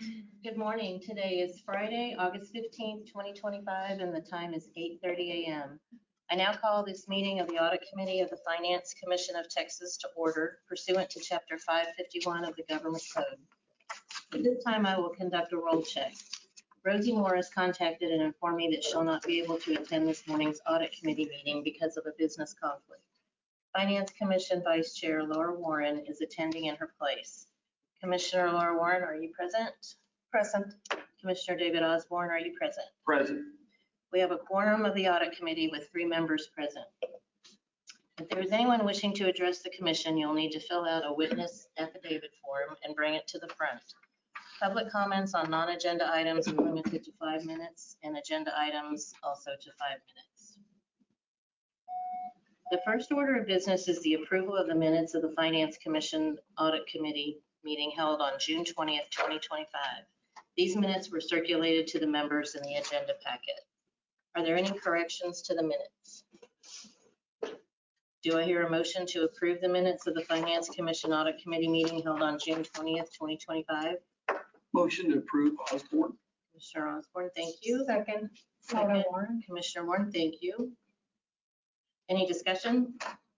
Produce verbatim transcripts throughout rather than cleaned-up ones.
Good morning. Today is Friday, August fifteenth, twenty twenty-five, and the time is eight thirty a m I now call this meeting of the Audit Committee of the Finance Commission of Texas to order pursuant to Chapter five fifty-one of the Government Code. At this time, I will conduct a roll check. Rosie Morris contacted and informed me that she'll not be able to attend this morning's Audit Committee meeting because of a business conflict. Finance Commission Vice Chair Laura Warren is attending in her place. Commissioner Laura Warren, are you present? Present. Commissioner David Osborne, are you present? Present. We have a quorum of the Audit Committee with three members present. If there is anyone wishing to address the commission, you'll need to fill out a witness affidavit form and bring it to the front. Public comments on non-agenda items are limited to five minutes and agenda items also to five minutes. The first order of business is the approval of the minutes of the Finance Commission Audit Committee meeting held on June twentieth, twenty twenty-five. These minutes were circulated to the members in the agenda packet. Are there any corrections to the minutes? Do I hear a motion to approve the minutes of the Finance Commission Audit Committee meeting held on June twentieth, twenty twenty-five? Motion to approve, Osborne. Commissioner Osborne, thank you. Second. Second, Warren. Commissioner Warren, thank you. Any discussion?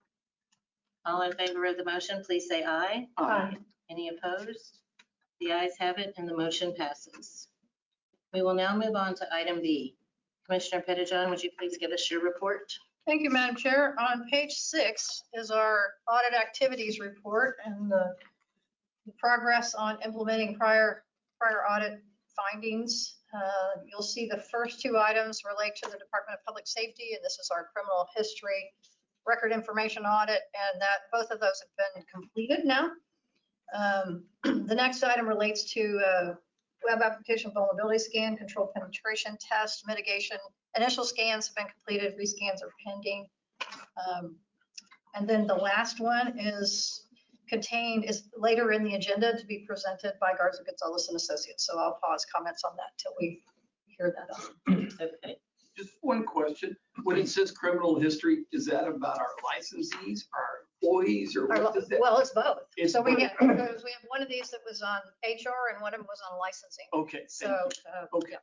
All in favor of the motion, please say aye. Aye. Any opposed? The ayes have it and the motion passes. We will now move on to item B. Commissioner Pettijohn, would you please give us your report? Thank you, Madam Chair. On page six is our audit activities report and the the progress on implementing prior prior audit findings. Uh, you'll see the first two items relate to the Department of Public Safety, and this is our criminal history record information audit, and that both of those have been completed now. Um, the next item relates to uh, web application vulnerability scan, control penetration test, mitigation. Initial scans have been completed, rescans are pending. Um, and then the last one is contained, is later in the agenda to be presented by Garza Gonzalez and Associates. So I'll pause comments on that till we hear that out. Okay. Just one question. When it says criminal history, is that about our licensees, our employees, or Our- what does that? Well, it's both. It's So we both. get, because we have one of these that was on H R and one of them was on licensing. Okay, thank So, you. uh, Okay.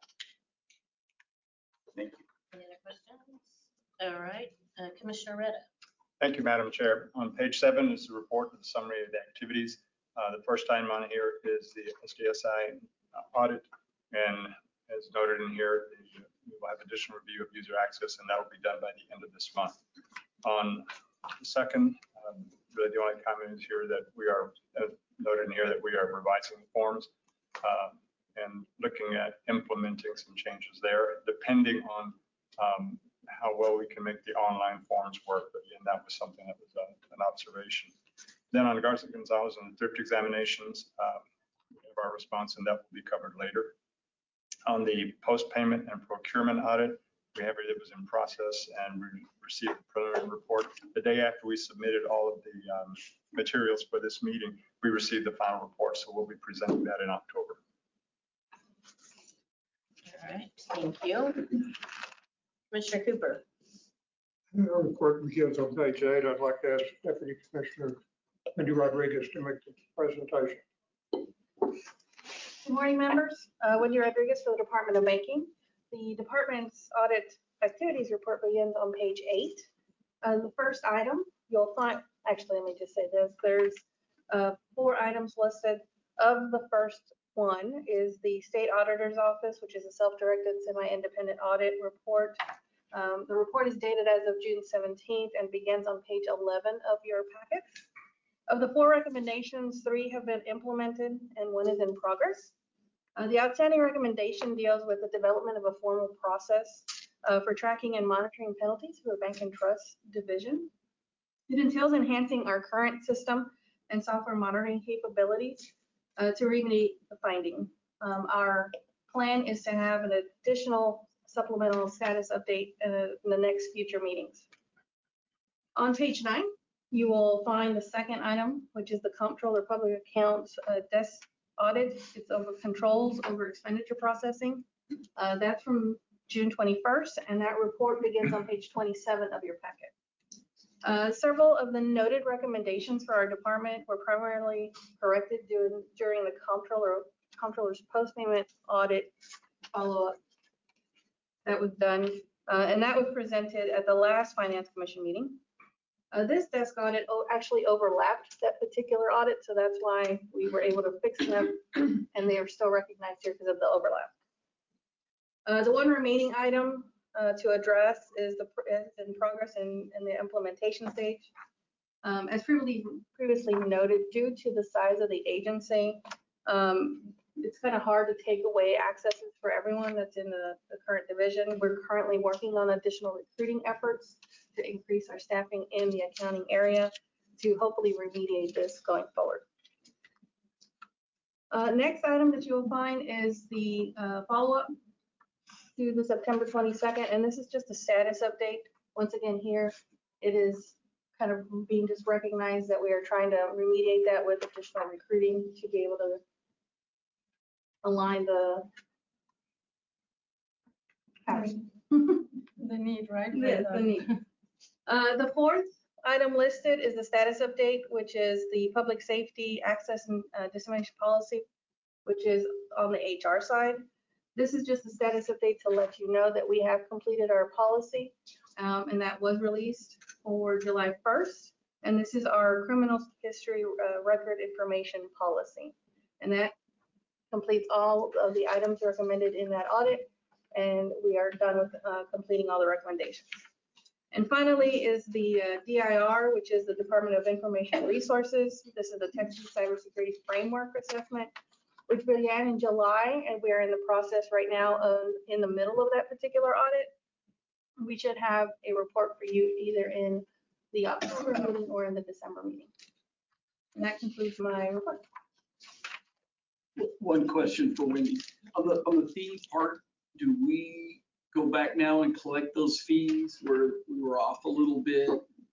Thank you. Any other questions? All right, uh, Commissioner Reda. Thank you, Madam Chair. On page seven is the report of the summary of the activities. Uh, the first item on here is the S D S I audit, and as noted in here, we will have additional review of user access, and that will be done by the end of this month. On the second, um, really the only comment is here that we are, as noted in here, that we are revising the forms uh, and looking at implementing some changes there, depending on um, how well we can make the online forms work. But again, that was something that was uh, an observation. Then on Garza Gonzalez and the thrift examinations, um, we have our response, and that will be covered later. On the post-payment and procurement audit, we have it, it was in process, and we received the preliminary report. The day after we submitted all of the um, materials for this meeting, we received the final report, so we'll be presenting that in October. All right, thank you. Commissioner Cooper. Our report begins on page eight. I'd like to ask Deputy Commissioner Wendy Rodriguez to make the presentation. Good morning, members. Uh, Wendy Rodriguez for the Department of Banking. The department's audit activities report begins on page eight. Uh, the first item you'll find, actually, let me just say this. There's uh, four items listed. Of the first one is the State Auditor's Office, which is a self-directed semi-independent audit report. Um, the report is dated as of June seventeenth and begins on page eleven of your packet. Of the four recommendations, three have been implemented and one is in progress. Uh, the outstanding recommendation deals with the development of a formal process uh, for tracking and monitoring penalties for the Bank and Trust Division. It entails enhancing our current system and software monitoring capabilities uh, to remedy the finding. Um, our plan is to have an additional supplemental status update in, a, in the next future meetings. On page nine, you will find the second item, which is the Comptroller Public Accounts uh, desk audit. It's over controls over expenditure processing. Uh, that's from June twenty-first, and that report begins on page twenty-seven of your packet. Uh, several of the noted recommendations for our department were primarily corrected during, during the Comptroller, comptroller's post-payment audit follow-up that was done, uh, and that was presented at the last Finance Commission meeting. Uh, This desk audit o- actually overlapped that particular audit, so that's why we were able to fix them, and they are still recognized here because of the overlap. Uh, The one remaining item uh, to address is the, pr- is in progress in, in the implementation stage. Um, As previously, previously noted, due to the size of the agency, um, it's kind of hard to take away accesses for everyone that's in the, the current division. We're currently working on additional recruiting efforts to increase our staffing in the accounting area to hopefully remediate this going forward. Uh, Next item that you will find is the uh, follow-up to the September twenty-second, and this is just a status update. Once again, here, it is kind of being just recognized that we are trying to remediate that with additional recruiting to be able to align the The need, right? Yes, the need. Uh, The fourth item listed is the status update, which is the public safety access and uh, dissemination policy, which is on the H R side. This is just a status update to let you know that we have completed our policy, um, and that was released for July first. And this is our criminal history uh, record information policy. And that completes all of the items recommended in that audit, and we are done with uh, completing all the recommendations. And finally is the uh, D I R, which is the Department of Information Resources. This is the Texas Cybersecurity Framework Assessment, which began in July, and we are in the process right now of in the middle of that particular audit. We should have a report for you either in the October meeting or in the December meeting. And that concludes my report. One question for Wendy. On the, on the fee part, do we go back now and collect those fees where we were off a little bit?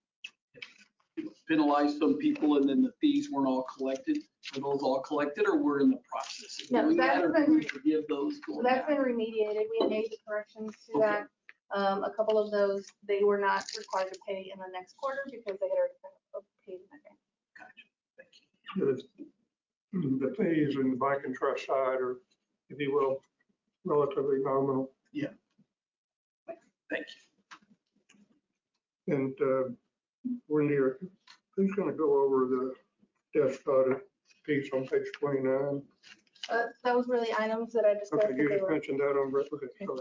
Penalize some people and then the fees weren't all collected? Are those all collected, or we're in the process of No, doing that, that's or been- do we forgive those So going that's back? been remediated. We made the corrections to Okay. that. Um, a couple of those, they were not required to pay in the next quarter because they had already been paid in advance. Gotcha. Thank you. The the fees in the bank and trust side are, if you will, relatively nominal. Thank And uh, when you're, who's going to go over the desk audit piece on page twenty-nine? Uh, those were the items that I discussed. Okay, that you they just were- mentioned that on, okay, sorry.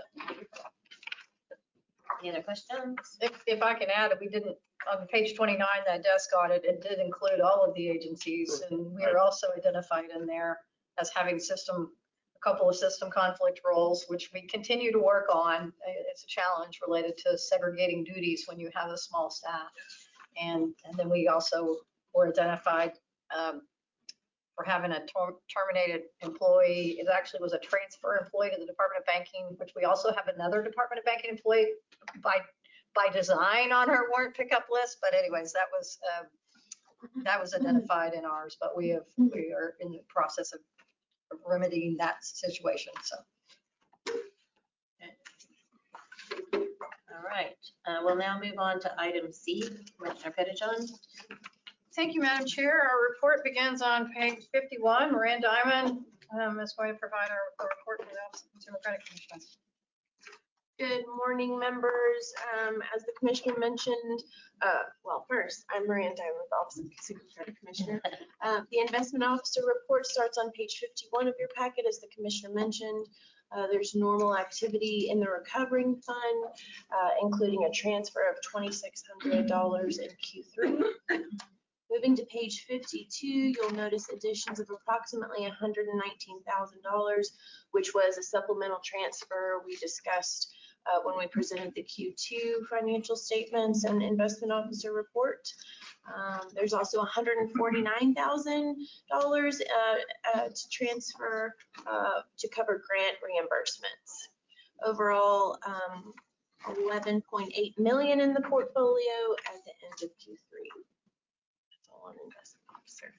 Any other questions? If, if I can add, we didn't, on page twenty-nine, that desk audit, it did include all of the agencies, and we are also identified in there as having system, a couple of system conflict roles, which we continue to work on. It's a challenge related to segregating duties when you have a small staff. And, and then we also were identified um, for having a ter- terminated employee. It actually was a transfer employee to the Department of Banking, which we also have another Department of Banking employee by, by design on our warrant pickup list. But anyways, that was, uh, that was identified in ours, but we have, we are in the process of of remedying that situation, so. All right, uh, we'll now move on to item C, Commissioner Pettijohn. Thank you, Madam Chair. Our report begins on page fifty-one. Miranda Diamond um, is going to provide our our report for the Office of Consumer Credit Commission. Good morning, members. Um, As the commissioner mentioned, uh, well, first, I'm Miranda Diamond with the Office of Consumer Credit Commissioner. Uh, The investment officer report starts on page fifty-one of your packet, as the commissioner mentioned. Uh, There's normal activity in the recovering fund, uh, including a transfer of twenty-six hundred dollars in Q three. Moving to page fifty-two, you'll notice additions of approximately one hundred nineteen thousand dollars, which was a supplemental transfer we discussed uh, when we presented the Q two financial statements and investment officer report. Um, There's also one hundred forty-nine thousand dollars uh, uh, to transfer uh, to cover grant reimbursements. Overall, um, eleven point eight million in the portfolio at the end of Q three. That's all on investment officer.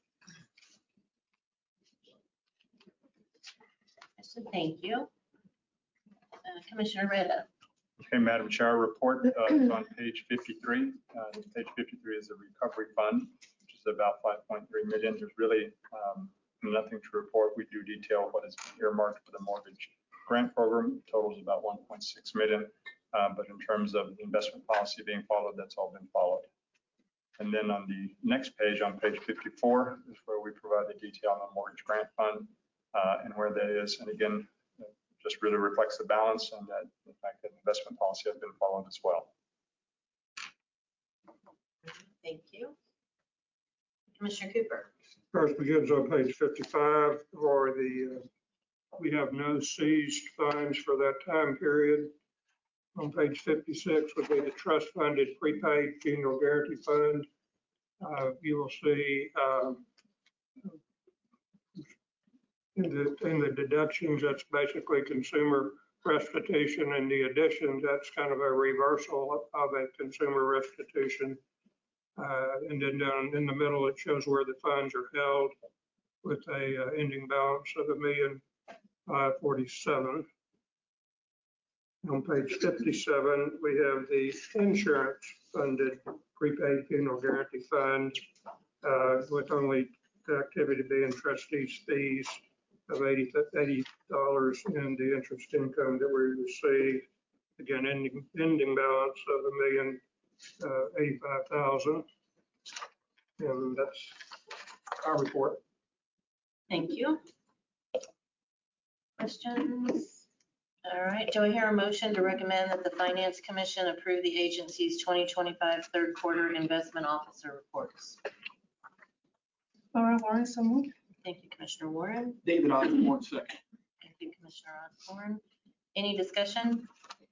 Thank you. Uh, Commissioner Reda. Okay, Madam Chair, our report uh, is on page fifty-three. Uh, Page fifty-three is a recovery fund, which is about five point three million. There's really um, nothing to report. We do detail what is earmarked for the mortgage grant program. Totals about one point six million. Uh, but in terms of the investment policy being followed, that's all been followed. And then on the next page, on page fifty-four, is where we provide the detail on the mortgage grant fund uh, and where that is. And again, it just really reflects the balance and that the fact that investment policy has been followed as well. Thank you. Commissioner Cooper. First begins on page fifty-five, or the, uh, we have no seized funds for that time period. On page fifty-six would be the trust funded prepaid funeral guarantee fund. Uh, You will see uh, in the, in the deductions, that's basically consumer restitution, and the additions, that's kind of a reversal of a consumer restitution. Uh, and then down in the middle, it shows where the funds are held with a uh, ending balance of a million five forty-seven. On page fifty-seven, we have the insurance funded prepaid funeral guarantee fund uh, with only the activity being trustees fees of eighty dollars and the interest income that we received. Again, ending, ending balance of a million uh, eighty-five thousand. And that's our report. Thank you. Questions? All right, do I hear a motion to recommend that the Finance Commission approve the agency's twenty twenty-five third quarter investment officer reports? Laura Warren, so moved. Thank you, Commissioner Warren. David Osborne, second. Thank you, Commissioner Osborne. Any discussion?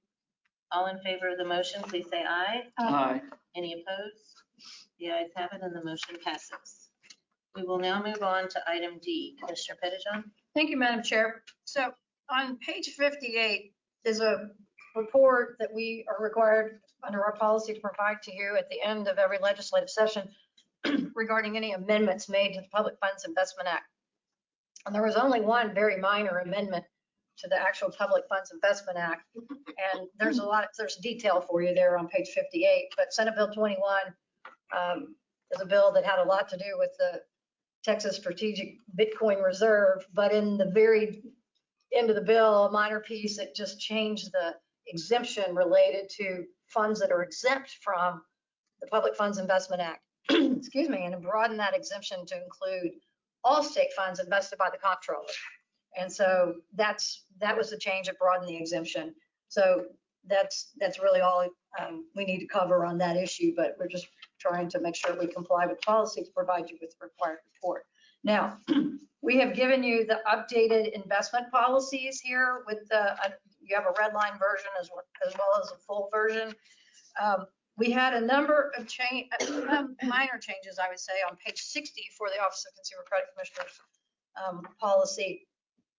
All in favor of the motion, please say aye. Aye. Any opposed? The ayes have it and the motion passes. We will now move on to item D. Commissioner Pettijohn. Thank you, Madam Chair. So on page fifty-eight is a report that we are required under our policy to provide to you at the end of every legislative session regarding any amendments made to the Public Funds Investment Act. And there was only one very minor amendment to the actual Public Funds Investment Act. And there's a lot, there's detail for you there on page fifty-eight, but Senate Bill twenty-one um, is a bill that had a lot to do with the Texas Strategic Bitcoin Reserve, but in the very end of the bill, a minor piece, it just changed the exemption related to funds that are exempt from the Public Funds Investment Act. Excuse me, and it broadened that exemption to include all state funds invested by the comptroller. And so that's that was the change that broadened the exemption. So that's that's really all um, we need to cover on that issue, but we're just trying to make sure we comply with policy to provide you with the required report. Now, we have given you the updated investment policies here with the, uh, you have a red line version as well as, well as a full version. Um, we had a number of change, um, minor changes, I would say, on page sixty for the Office of Consumer Credit Commissioners um, policy.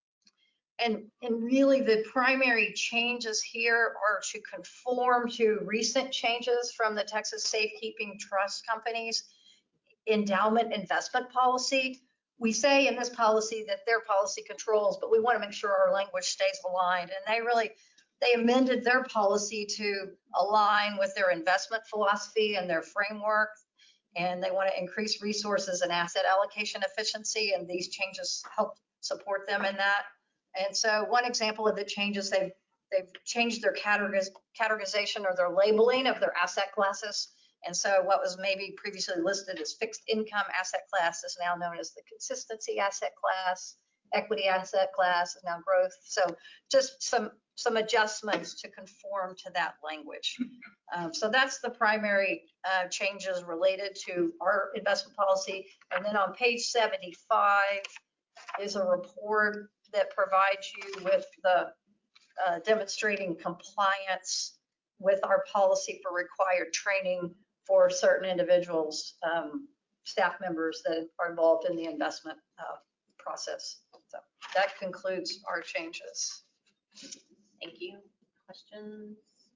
And, and really the primary changes here are to conform to recent changes from the Texas Safekeeping Trust Company's endowment investment policy. We say in this policy that their policy controls, but we want to make sure our language stays aligned. And they really, they amended their policy to align with their investment philosophy and their framework. And they want to increase resources and asset allocation efficiency. And these changes help support them in that. And so one example of the changes, they've, they've changed their categoriz- categorization or their labeling of their asset classes. And so what was maybe previously listed as fixed income asset class is now known as the consistency asset class. Equity asset class is now growth. So just some, some adjustments to conform to that language. Um, so that's the primary uh, changes related to our investment policy. And then on page seventy-five is a report that provides you with the uh, demonstrating compliance with our policy for required training for certain individuals, um, staff members that are involved in the investment uh, process. So that concludes our changes. Thank you. Questions?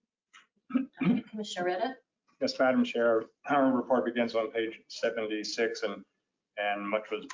Commissioner Reda? Yes, Madam Chair, our report begins on page seventy-six, and and much was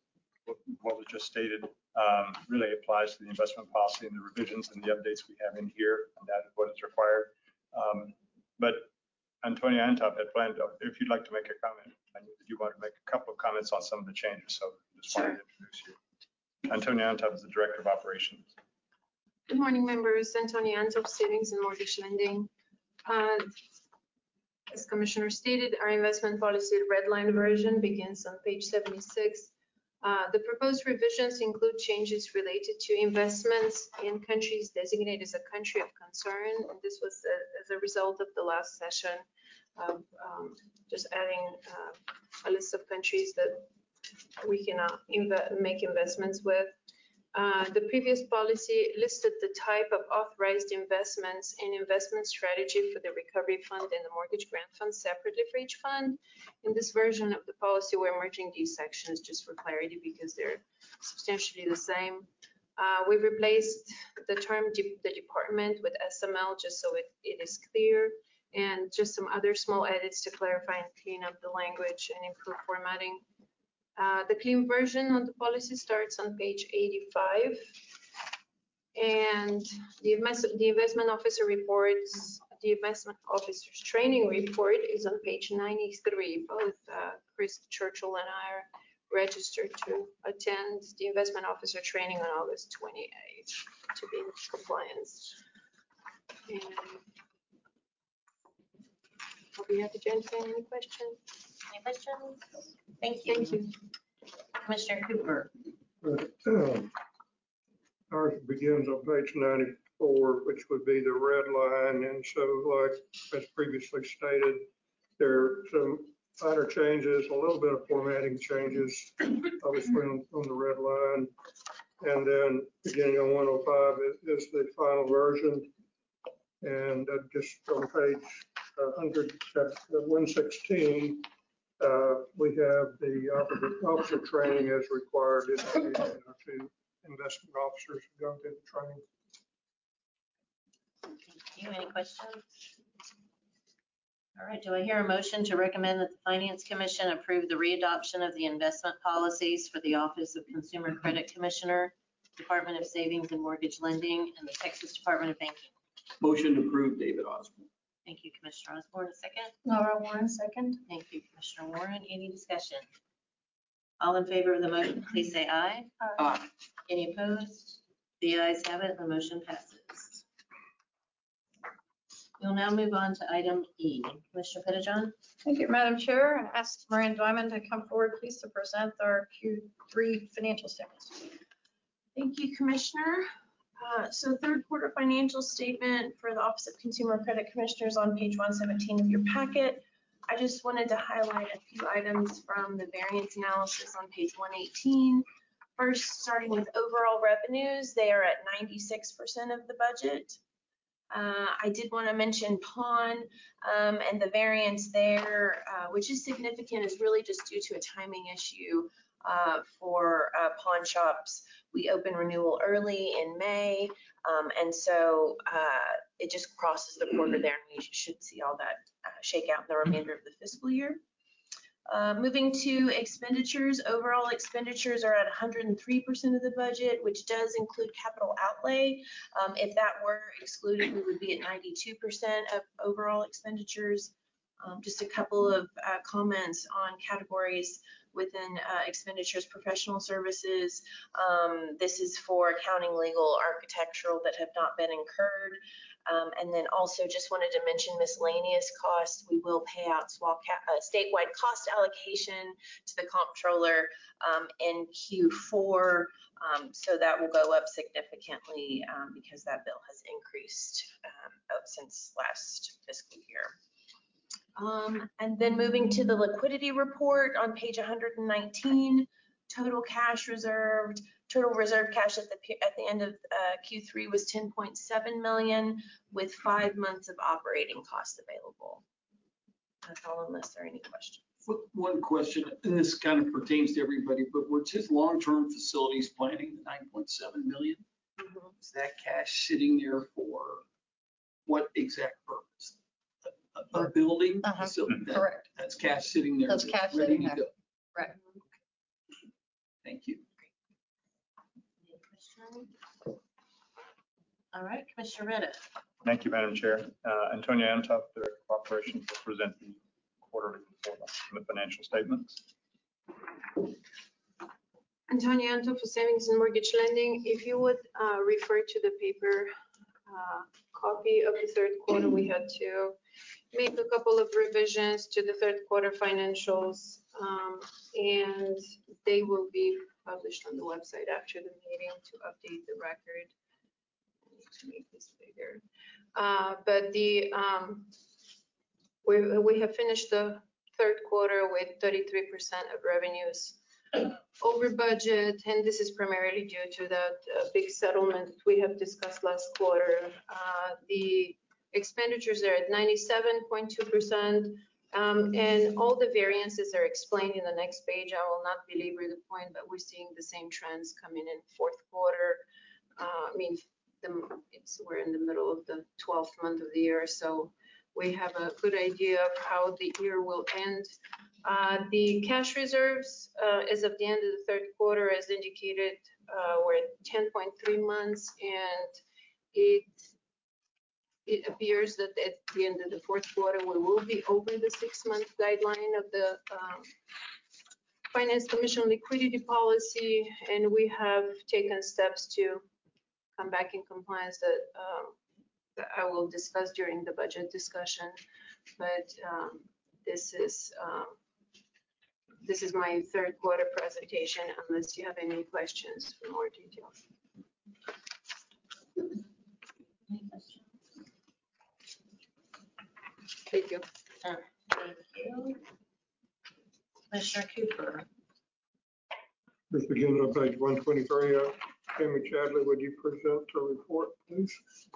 what was just stated um, really applies to the investment policy and the revisions and the updates we have in here, and that is what is required. Um, but Antonia Antop had planned, if you'd like to make a comment, I knew that you wanted to make a couple of comments on some of the changes, so Just wanted to introduce you. Antonia Antov is the Director of Operations. Good morning, members. Antonia Antov, Savings and Mortgage Lending. Uh, As Commissioner stated, our investment policy red line version begins on page seventy-six. Uh, The proposed revisions include changes related to investments in countries designated as a country of concern. And this was a- as a result of the last session, of um, just adding uh, a list of countries that we can uh, inve- make investments with. Uh, The previous policy listed the type of authorized investments and investment strategy for the recovery fund and the mortgage grant fund separately for each fund. In this version of the policy, we're merging these sections just for clarity because they're substantially the same. Uh, We've replaced the term de- the department with S M L just so it, it is clear, and just some other small edits to clarify and clean up the language and improve formatting. Uh, The clean version of the policy starts on page eighty-five. And the investment, the investment officer reports, the investment officer's training report is on page ninety-three. Both uh, Chris Churchill and I are registered to attend the investment officer training on August twenty-eighth to be in compliance. And I'll be happy to answer any questions. Any questions? Thank you. Thank you. Commissioner Cooper. But, um, Ours begins on page ninety-four, which would be the red line. And so like as previously stated, there are some minor changes, a little bit of formatting changes, obviously on, on the red line. And then beginning on one oh five is, is the final version. And uh, just on page one hundred, uh, one sixteen, uh, we have the officer, officer training as required in the uh, two investment officers who go through the training. Thank you. Any questions? All right, do I hear a motion to recommend that the Finance Commission approve the readoption of the investment policies for the Office of Consumer Credit Commissioner, Department of Savings and Mortgage Lending, and the Texas Department of Banking? Motion to approve, David Osborne. Thank you, Commissioner Osborne. A second? Laura Warren, second. Thank you, Commissioner Warren. Any discussion? All in favor of the motion, please say aye. Aye. Any opposed? The ayes have it, the motion passes. We'll now move on to item E. Commissioner Pettijohn? Thank you, Madam Chair, and ask Marian Diamond to come forward, please, to present our Q three financial statements. Thank you, Commissioner. Uh, So third quarter financial statement for the Office of Consumer Credit Commissioners on page one seventeen of your packet. I just wanted to highlight a few items from the variance analysis on page one eighteen. First, starting with overall revenues, they are at ninety-six percent of the budget. Uh, I did want to mention pawn um, and the variance there, uh, which is significant, is really just due to a timing issue uh, for uh, pawn shops. We open renewal early in May, um, and so uh, it just crosses the quarter there, and we should see all that uh, shake out in the remainder of the fiscal year. Uh, moving to expenditures, overall expenditures are at one hundred three percent of the budget, which does include capital outlay. Um, if that were excluded, we would be at ninety-two percent of overall expenditures. Um, just a couple of uh, comments on categories within uh, expenditures, professional services. Um, this is for accounting, legal, architectural that have not been incurred. Um, and then also just wanted to mention miscellaneous costs. We will pay out SWA ca- uh, statewide cost allocation to the comptroller um, in Q four. Um, so that will go up significantly um, because that bill has increased um, since last fiscal year. Um, and then moving to the liquidity report on page one hundred nineteen, total cash reserved, total reserve cash at the at the end of uh, Q three was ten point seven million with five months of operating costs available. That's all unless there are any questions. One question, and this kind of pertains to everybody, but what's his long-term facilities planning, the nine point seven million? Mhm. Is that cash sitting there for what exact purpose? A- A building? Uh-huh. facility? That- Correct. That's cash sitting there. That's cash ready sitting to there. go. Right. Thank you. Any questions? All right, Commissioner Retta. Thank you, Madam Chair. Uh, Antonia Antov, Director of Operations, will present the quarterly report on the financial statements. Antonia Anto for Savings and Mortgage Lending. If you would uh, refer to the paper uh, copy of the third quarter, we had to make a couple of revisions to the third quarter financials, um, and they will be published on the website after the meeting to update the record. I need to make this bigger. Uh, but the um, we we have finished the third quarter with thirty-three percent of revenues over budget, and this is primarily due to that uh, big settlement that we have discussed last quarter. Uh, the expenditures are at ninety-seven point two percent, um, and all the variances are explained in the next page. I will not belabor the point, but we're seeing the same trends coming in fourth quarter. Uh, I mean, the, it's, we're in the middle of the twelfth month of the year, so we have a good idea of how the year will end. Uh, the cash reserves, uh, as of the end of the third quarter, as indicated, uh, were at ten point three months, and it it appears that at the end of the fourth quarter, we will be over the six-month guideline of the um, Finance Commission liquidity policy, and we have taken steps to come back in compliance that, um, that I will discuss during the budget discussion. But um, this is um, this is my third quarter presentation, unless you have any questions for more details. Thank you. Uh, Thank you. Commissioner Cooper. Let's begin on page one twenty-three. Uh, Tammy Chadley, would you present the report, please?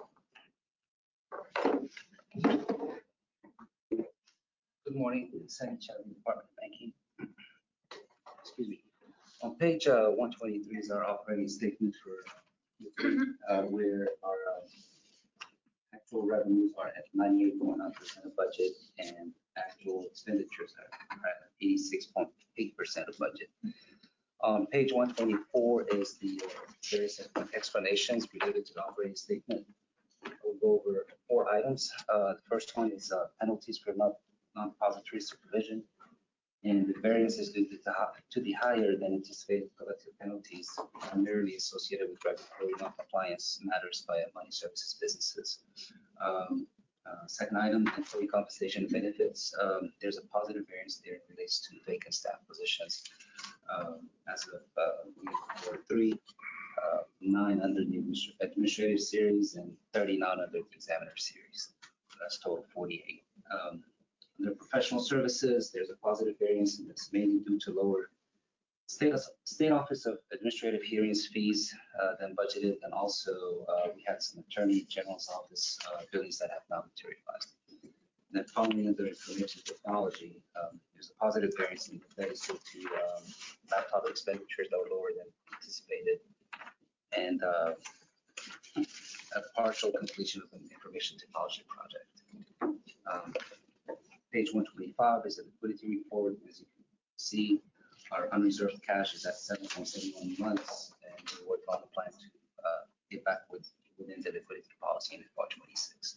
Good morning, Sammy Chadley, Department of Banking. Excuse me. On page uh, one twenty-three is our operating statement for uh, where our uh, actual revenues are at ninety-eight point nine percent of budget and actual expenditures are at eighty-six point eight percent of budget. On page one twenty-four is the uh, various explanations related to the operating statement. We'll go over four items. Uh, the first one is uh, penalties for non- non-depository supervision. And the variance is due to the, to the higher than anticipated collective penalties primarily associated with regulatory non-compliance matters by money services businesses. Um, uh, second item, employee compensation and benefits. Um, there's a positive variance there. It relates to vacant staff positions. Um, as of uh, week four, three, uh, nine under the administrative series and thirty-nine under the examiner series. That's total forty-eight. Um, Under professional services, there's a positive variance, and it's mainly due to lower state, state Office of Administrative Hearings fees uh, than budgeted, and also uh, we had some Attorney General's Office uh, billings that have not materialized. And then finally, under information technology, um, there's a positive variance, and that is due to um, laptop expenditures that were lower than anticipated, and uh, a partial completion of an information technology project. Um, Page one twenty-five is a liquidity report. As you can see, our unreserved cash is at seven point seven one months, and we're working on a plan to uh, get back with, within the liquidity policy in F Y twenty-six.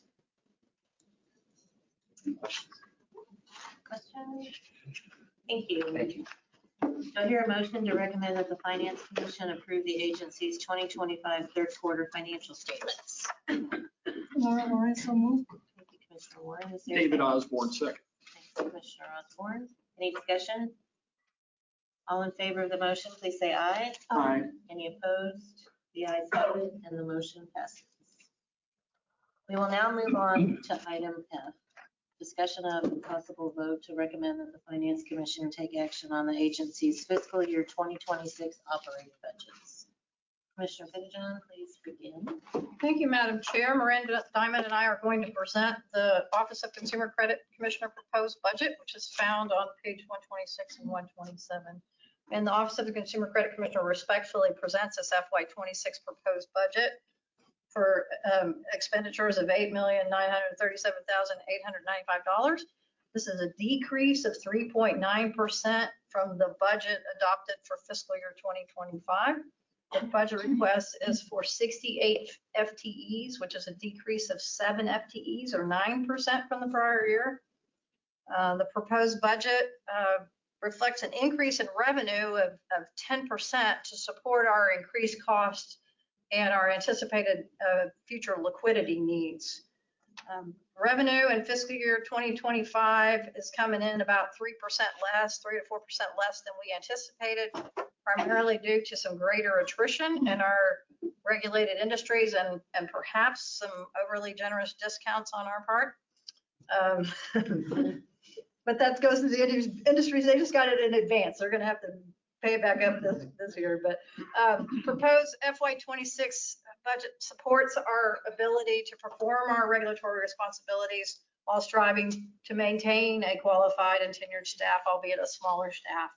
Any questions? Questions? Thank you. Thank you. Do I hear a motion to recommend that the Finance Commission approve the agency's twenty twenty-five third quarter financial statements? Laura Lawrence, so moved. Thank you, Commissioner Warren. Is there a David second? Osborne, second. Thank you, Commissioner Osborne. Any discussion? All in favor of the motion, please say aye. Aye. Any opposed? The ayes have it, and the motion passes. We will now move on to item F, discussion of and possible vote to recommend that the Finance Commission take action on the agency's fiscal year twenty twenty-six operating budgets. Commissioner Pettijohn, please begin. Thank you, Madam Chair. Miranda Diamond and I are going to present the Office of Consumer Credit Commissioner proposed budget, which is found on page one twenty-six and one twenty-seven. And the Office of the Consumer Credit Commissioner respectfully presents this F Y twenty-six proposed budget for um, expenditures of eight million nine hundred thirty-seven thousand eight hundred ninety-five dollars. This is a decrease of three point nine percent from the budget adopted for fiscal year twenty twenty-five. The budget request is for sixty-eight F T Es, which is a decrease of seven F T Es or nine percent from the prior year. Uh, the proposed budget uh, reflects an increase in revenue of, of ten percent to support our increased costs and our anticipated uh, future liquidity needs. Um, revenue in fiscal year twenty twenty-five is coming in about three percent less, three to four percent less than we anticipated, primarily due to some greater attrition in our regulated industries and, and perhaps some overly generous discounts on our part. Um, but that goes to the industries, they just got it in advance. They're going to have to pay it back up this, this year. But um, proposed F Y twenty-six budget supports our ability to perform our regulatory responsibilities while striving to maintain a qualified and tenured staff, albeit a smaller staff.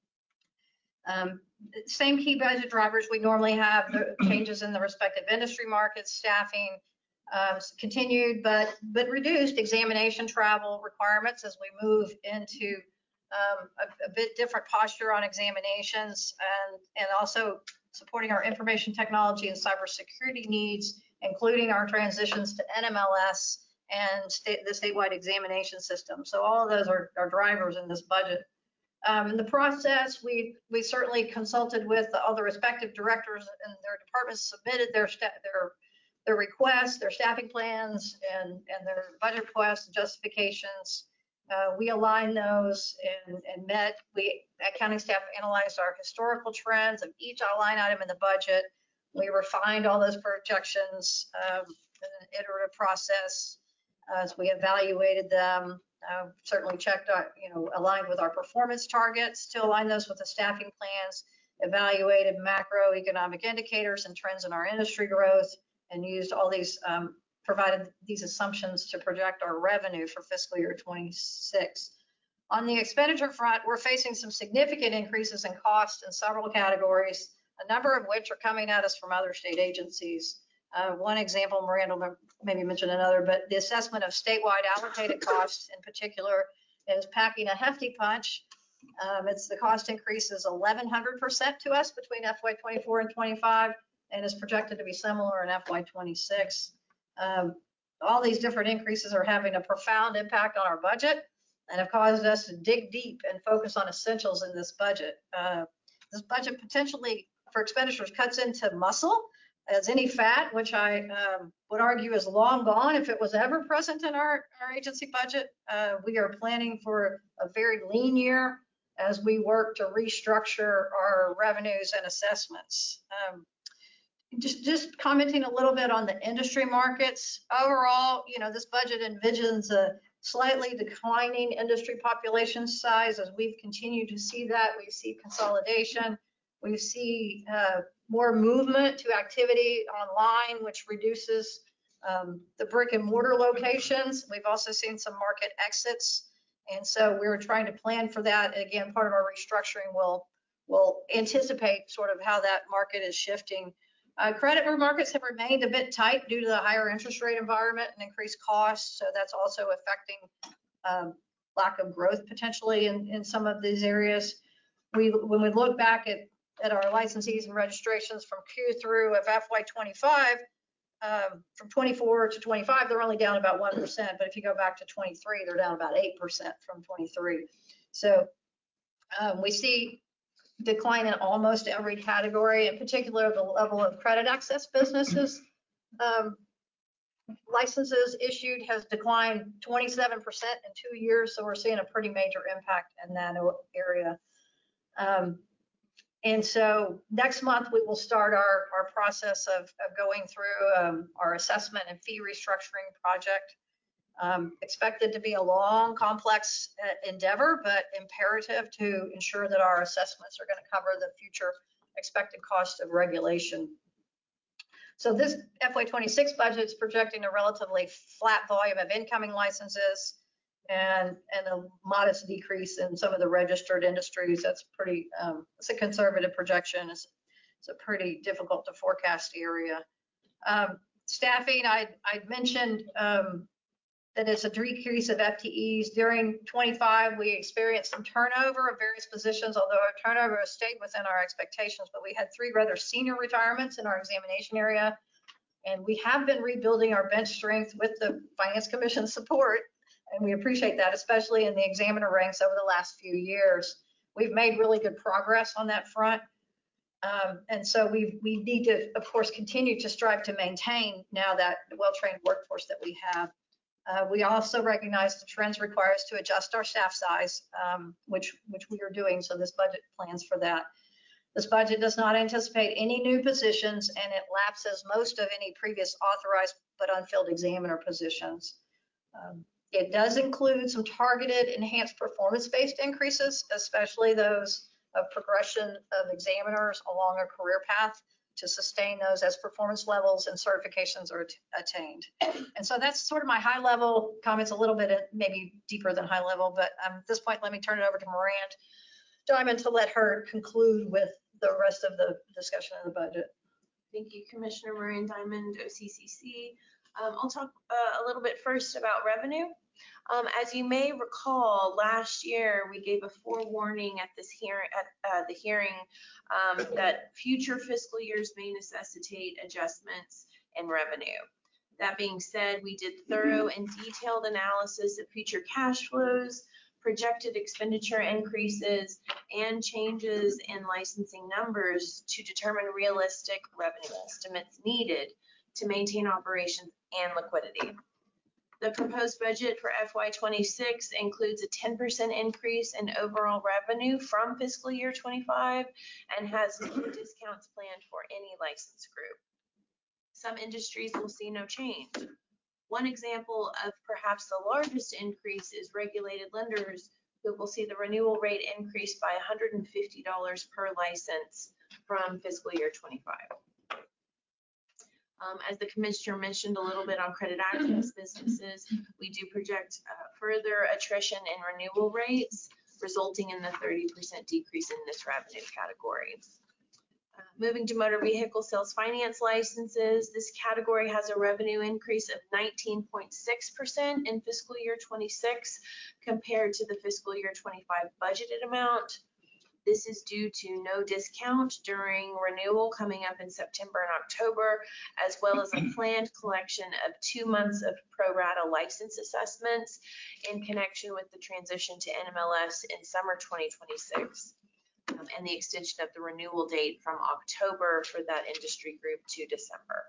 Um, same key budget drivers we normally have, the changes in the respective industry markets, staffing, um, continued but but reduced examination travel requirements as we move into um, a, a bit different posture on examinations, and, and also supporting our information technology and cybersecurity needs, including our transitions to N M L S and state, the statewide examination system. So all of those are, are drivers in this budget. Um, in the process, we we certainly consulted with all the respective directors and their departments, submitted their their their requests, their staffing plans, and and their budget requests, justifications. Uh, we aligned those and, and met. We accounting staff analyzed our historical trends of each line item in the budget. We refined all those projections um, in an iterative process as we evaluated them. Uh, certainly checked, our, you know, aligned with our performance targets to align those with the staffing plans, evaluated macroeconomic indicators and trends in our industry growth, and used all these, um, provided these assumptions to project our revenue for fiscal year twenty-six. On the expenditure front, we're facing some significant increases in cost in several categories, a number of which are coming at us from other state agencies. Uh, one example, Miranda maybe mentioned another, but the assessment of statewide allocated costs in particular is packing a hefty punch. Um, it's the cost increase is eleven hundred percent to us between F Y twenty-four and twenty-five, and is projected to be similar in F Y twenty-six. Um, all these different increases are having a profound impact on our budget and have caused us to dig deep and focus on essentials in this budget. Uh, this budget potentially for expenditures cuts into muscle as any fat, which I um, would argue is long gone if it was ever present in our, our agency budget. Uh, we are planning for a very lean year as we work to restructure our revenues and assessments. Um, just, just commenting a little bit on the industry markets. Overall, you know, this budget envisions a slightly declining industry population size as we've continued to see that. We see consolidation. We see uh, more movement to activity online, which reduces um, the brick and mortar locations. We've also seen some market exits. And so we're trying to plan for that. Again, part of our restructuring will, will anticipate sort of how that market is shifting. Uh, credit markets have remained a bit tight due to the higher interest rate environment and increased costs. So that's also affecting um, lack of growth potentially in, in some of these areas. We, when we look back at at our licensees and registrations from Q through of F Y twenty-five, um, from twenty-four to twenty-five, they're only down about one percent. But if you go back to twenty-three, they're down about eight percent from twenty-three. So um, we see decline in almost every category, in particular the level of credit access businesses. Um, licenses issued has declined twenty-seven percent in two years. So we're seeing a pretty major impact in that area. Um, And so next month, we will start our, our process of, of going through um, our assessment and fee restructuring project. Um, expected to be a long, complex uh, endeavor, but imperative to ensure that our assessments are going to cover the future expected cost of regulation. So this F Y twenty-six budget is projecting a relatively flat volume of incoming licenses and and a modest decrease in some of the registered industries. That's pretty, um, it's a conservative projection. It's, it's a pretty difficult to forecast area. Um, staffing, I I mentioned um, that it's a decrease of F T Es. During twenty-five, we experienced some turnover of various positions, although our turnover has stayed within our expectations, but we had three rather senior retirements in our examination area. And we have been rebuilding our bench strength with the Finance Commission support. And we appreciate that, especially in the examiner ranks over the last few years. we've made really good progress on that front. Um, and so we we need to, of course, continue to strive to maintain now that well-trained workforce that we have. Uh, we also recognize the trends require us to adjust our staff size, um, which which we are doing. So this budget plans for that. This budget does not anticipate any new positions, and it lapses most of any previous authorized but unfilled examiner positions. Um, it does include some targeted enhanced performance-based increases, especially those of progression of examiners along a career path to sustain those as performance levels and certifications are attained. And so that's sort of my high level comments, a little bit maybe deeper than high level, but um, at this point, let me turn it over to Miranda Diamond to let her conclude with the rest of the discussion of the budget. Thank you, Commissioner Maureen Diamond, O C C C. Um, I'll talk uh, a little bit first about revenue. Um, as you may recall, last year we gave a forewarning at this hearing, at uh, the hearing, um, that future fiscal years may necessitate adjustments in revenue. That being said, we did thorough and detailed analysis of future cash flows, projected expenditure increases, and changes in licensing numbers to determine realistic revenue estimates needed to maintain operations and liquidity. The proposed budget for F Y twenty-six includes a ten percent increase in overall revenue from fiscal year twenty-five and has no discounts planned for any license group. Some industries will see no change. One example of perhaps the largest increase is regulated lenders, who will see the renewal rate increase by one hundred fifty dollars per license from fiscal year twenty-five. Um, as the commissioner mentioned a little bit on credit access businesses, we do project uh, further attrition in renewal rates, resulting in the thirty percent decrease in this revenue category. Uh, moving to motor vehicle sales finance licenses, this category has a revenue increase of nineteen point six percent in fiscal year twenty-six compared to the fiscal year twenty-five budgeted amount. This is due to no discount during renewal coming up in September and October, as well as a planned collection of two months of pro rata license assessments in connection with the transition to N M L S in summer twenty twenty-six, um, and the extension of the renewal date from October for that industry group to December.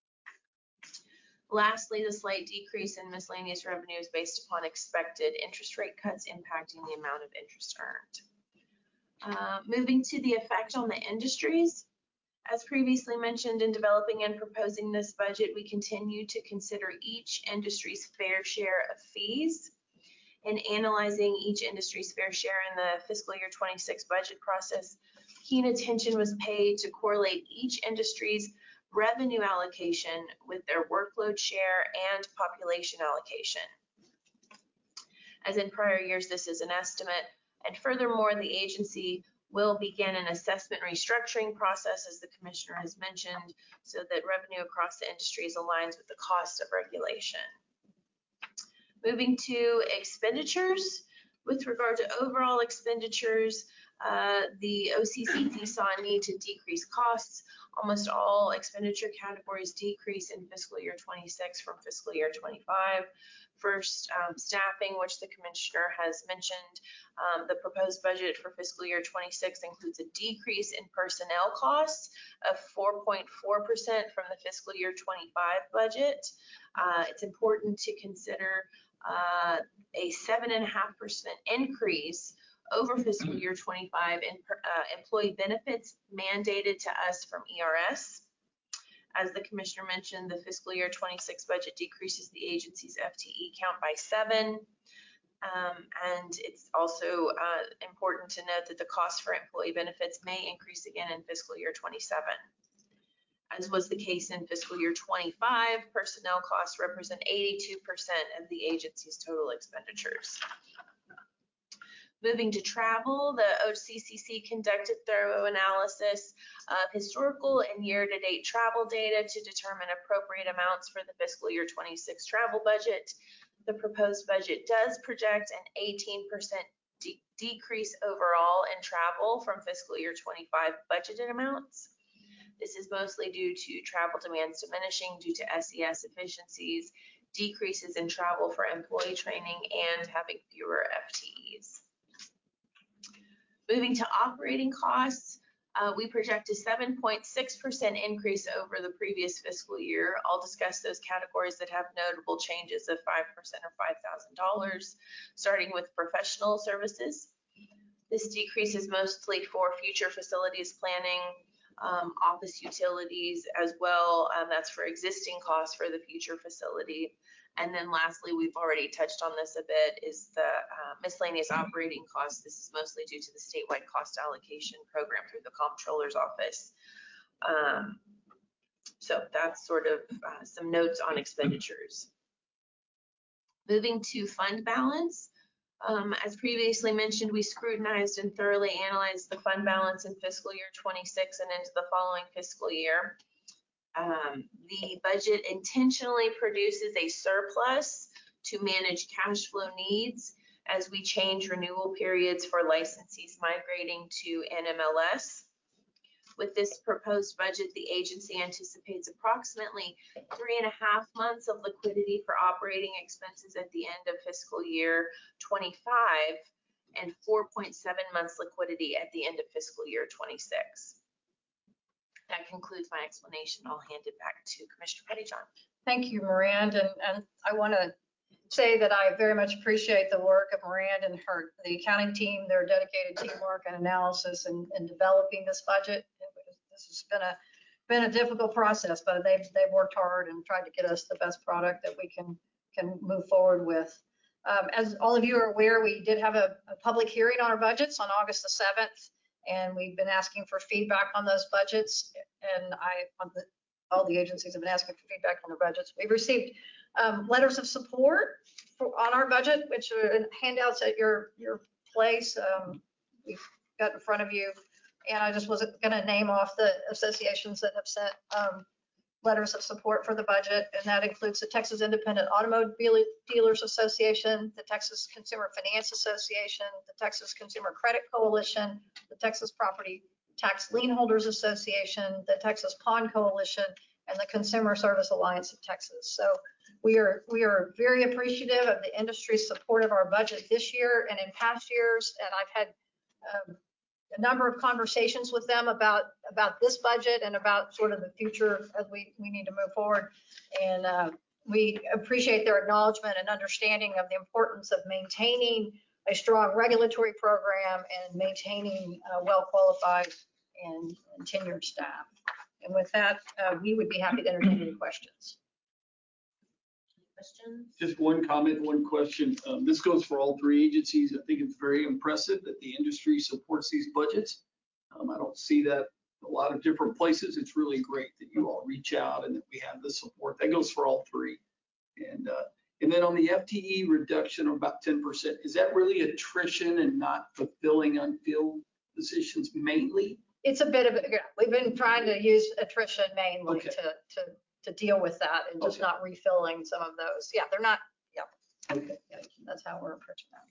Lastly, the slight decrease in miscellaneous revenue is based upon expected interest rate cuts impacting the amount of interest earned. Uh, moving to the effect on the industries. As previously mentioned, in developing and proposing this budget, we continue to consider each industry's fair share of fees. In analyzing each industry's fair share in the fiscal year twenty-six budget process, keen attention was paid to correlate each industry's revenue allocation with their workload share and population allocation. As in prior years, this is an estimate. And furthermore, the agency will begin an assessment restructuring process, as the commissioner has mentioned, so that revenue across the industries aligns with the cost of regulation. Moving to expenditures, with regard to overall expenditures, uh, the O C C C saw a need to decrease costs. Almost all expenditure categories decrease in fiscal year twenty-six from fiscal year twenty-five. First, um, staffing, which the commissioner has mentioned. Um, the proposed budget for fiscal year twenty-six includes a decrease in personnel costs of four point four percent from the fiscal year twenty-five budget. Uh, it's important to consider uh, a seven point five percent increase over fiscal year twenty-five in uh, employee benefits mandated to us from E R S. As the commissioner mentioned, the fiscal year twenty-six budget decreases the agency's F T E count by seven. Um, and it's also uh, important to note that the cost for employee benefits may increase again in fiscal year twenty-seven. As was the case in fiscal year twenty-five, personnel costs represent eighty-two percent of the agency's total expenditures. Moving to travel, the O C C C conducted thorough analysis of historical and year-to-date travel data to determine appropriate amounts for the fiscal year twenty-six travel budget. The proposed budget does project an eighteen percent de decrease overall in travel from fiscal year twenty-five budgeted amounts. This is mostly due to travel demands diminishing due to S E S efficiencies, decreases in travel for employee training, and having fewer F T Es. Moving to operating costs, uh, we project a seven point six percent increase over the previous fiscal year. I'll discuss those categories that have notable changes of five percent or five thousand dollars, starting with professional services. This decrease is mostly for future facilities planning, um, office utilities as well. Um, that's for existing costs for the future facility. And then lastly, we've already touched on this a bit, is the uh, miscellaneous operating costs. This is mostly due to the statewide cost allocation program through the comptroller's office. Um, so that's sort of uh, some notes on expenditures. Moving to fund balance. Um, as previously mentioned, we scrutinized and thoroughly analyzed the fund balance in fiscal year twenty-six and into the following fiscal year. Um, the budget intentionally produces a surplus to manage cash flow needs as we change renewal periods for licensees migrating to N M L S. With this proposed budget, the agency anticipates approximately three and a half months of liquidity for operating expenses at the end of fiscal year twenty-five and four point seven months liquidity at the end of fiscal year twenty-six. That concludes my explanation. I'll hand it back to Commissioner Pettyjohn. Thank you, Miranda, and, and I want to say that I very much appreciate the work of Miranda and her, the accounting team, their dedicated teamwork and analysis in, in developing this budget. This has been a been a difficult process, but they've they've worked hard and tried to get us the best product that we can can move forward with. Um, as all of you are aware, we did have a, a public hearing on our budgets on August the seventh, and we've been asking for feedback on those budgets. And I, on the, all the agencies have been asking for feedback on their budgets. We've received um, letters of support for, on our budget, which are in handouts at your your place. Um, we've got in front of you. And I just wasn't going to name off the associations that have sent um, letters of support for the budget. And that includes the Texas Independent Automobile Dealers Association, the Texas Consumer Finance Association, the Texas Consumer Credit Coalition, the Texas Property Tax Lien Holders Association, the Texas Pawn Coalition, and the Consumer Service Alliance of Texas. So we are we are very appreciative of the industry's support of our budget this year and in past years. And I've had um, a number of conversations with them about about this budget and about sort of the future as we we need to move forward. And uh, we appreciate their acknowledgement and understanding of the importance of maintaining a strong regulatory program and maintaining uh, well qualified and, and tenured staff. And with that, uh, we would be happy to entertain any questions. Questions? Just one comment, one question. Um, this goes for all three agencies. I think it's very impressive that the industry supports these budgets. Um, I don't see that a lot of different places. It's really great that you all reach out and that we have the support. That goes for all three. And uh, and then on the F T E reduction of about ten percent, is that really attrition and not fulfilling unfilled positions mainly? It's a bit of, yeah, we've been trying to use attrition mainly Okay. to, to, to deal with that and just Okay. not refilling some of those. Yeah, they're not, yeah, Okay. yeah, that's how we're approaching that.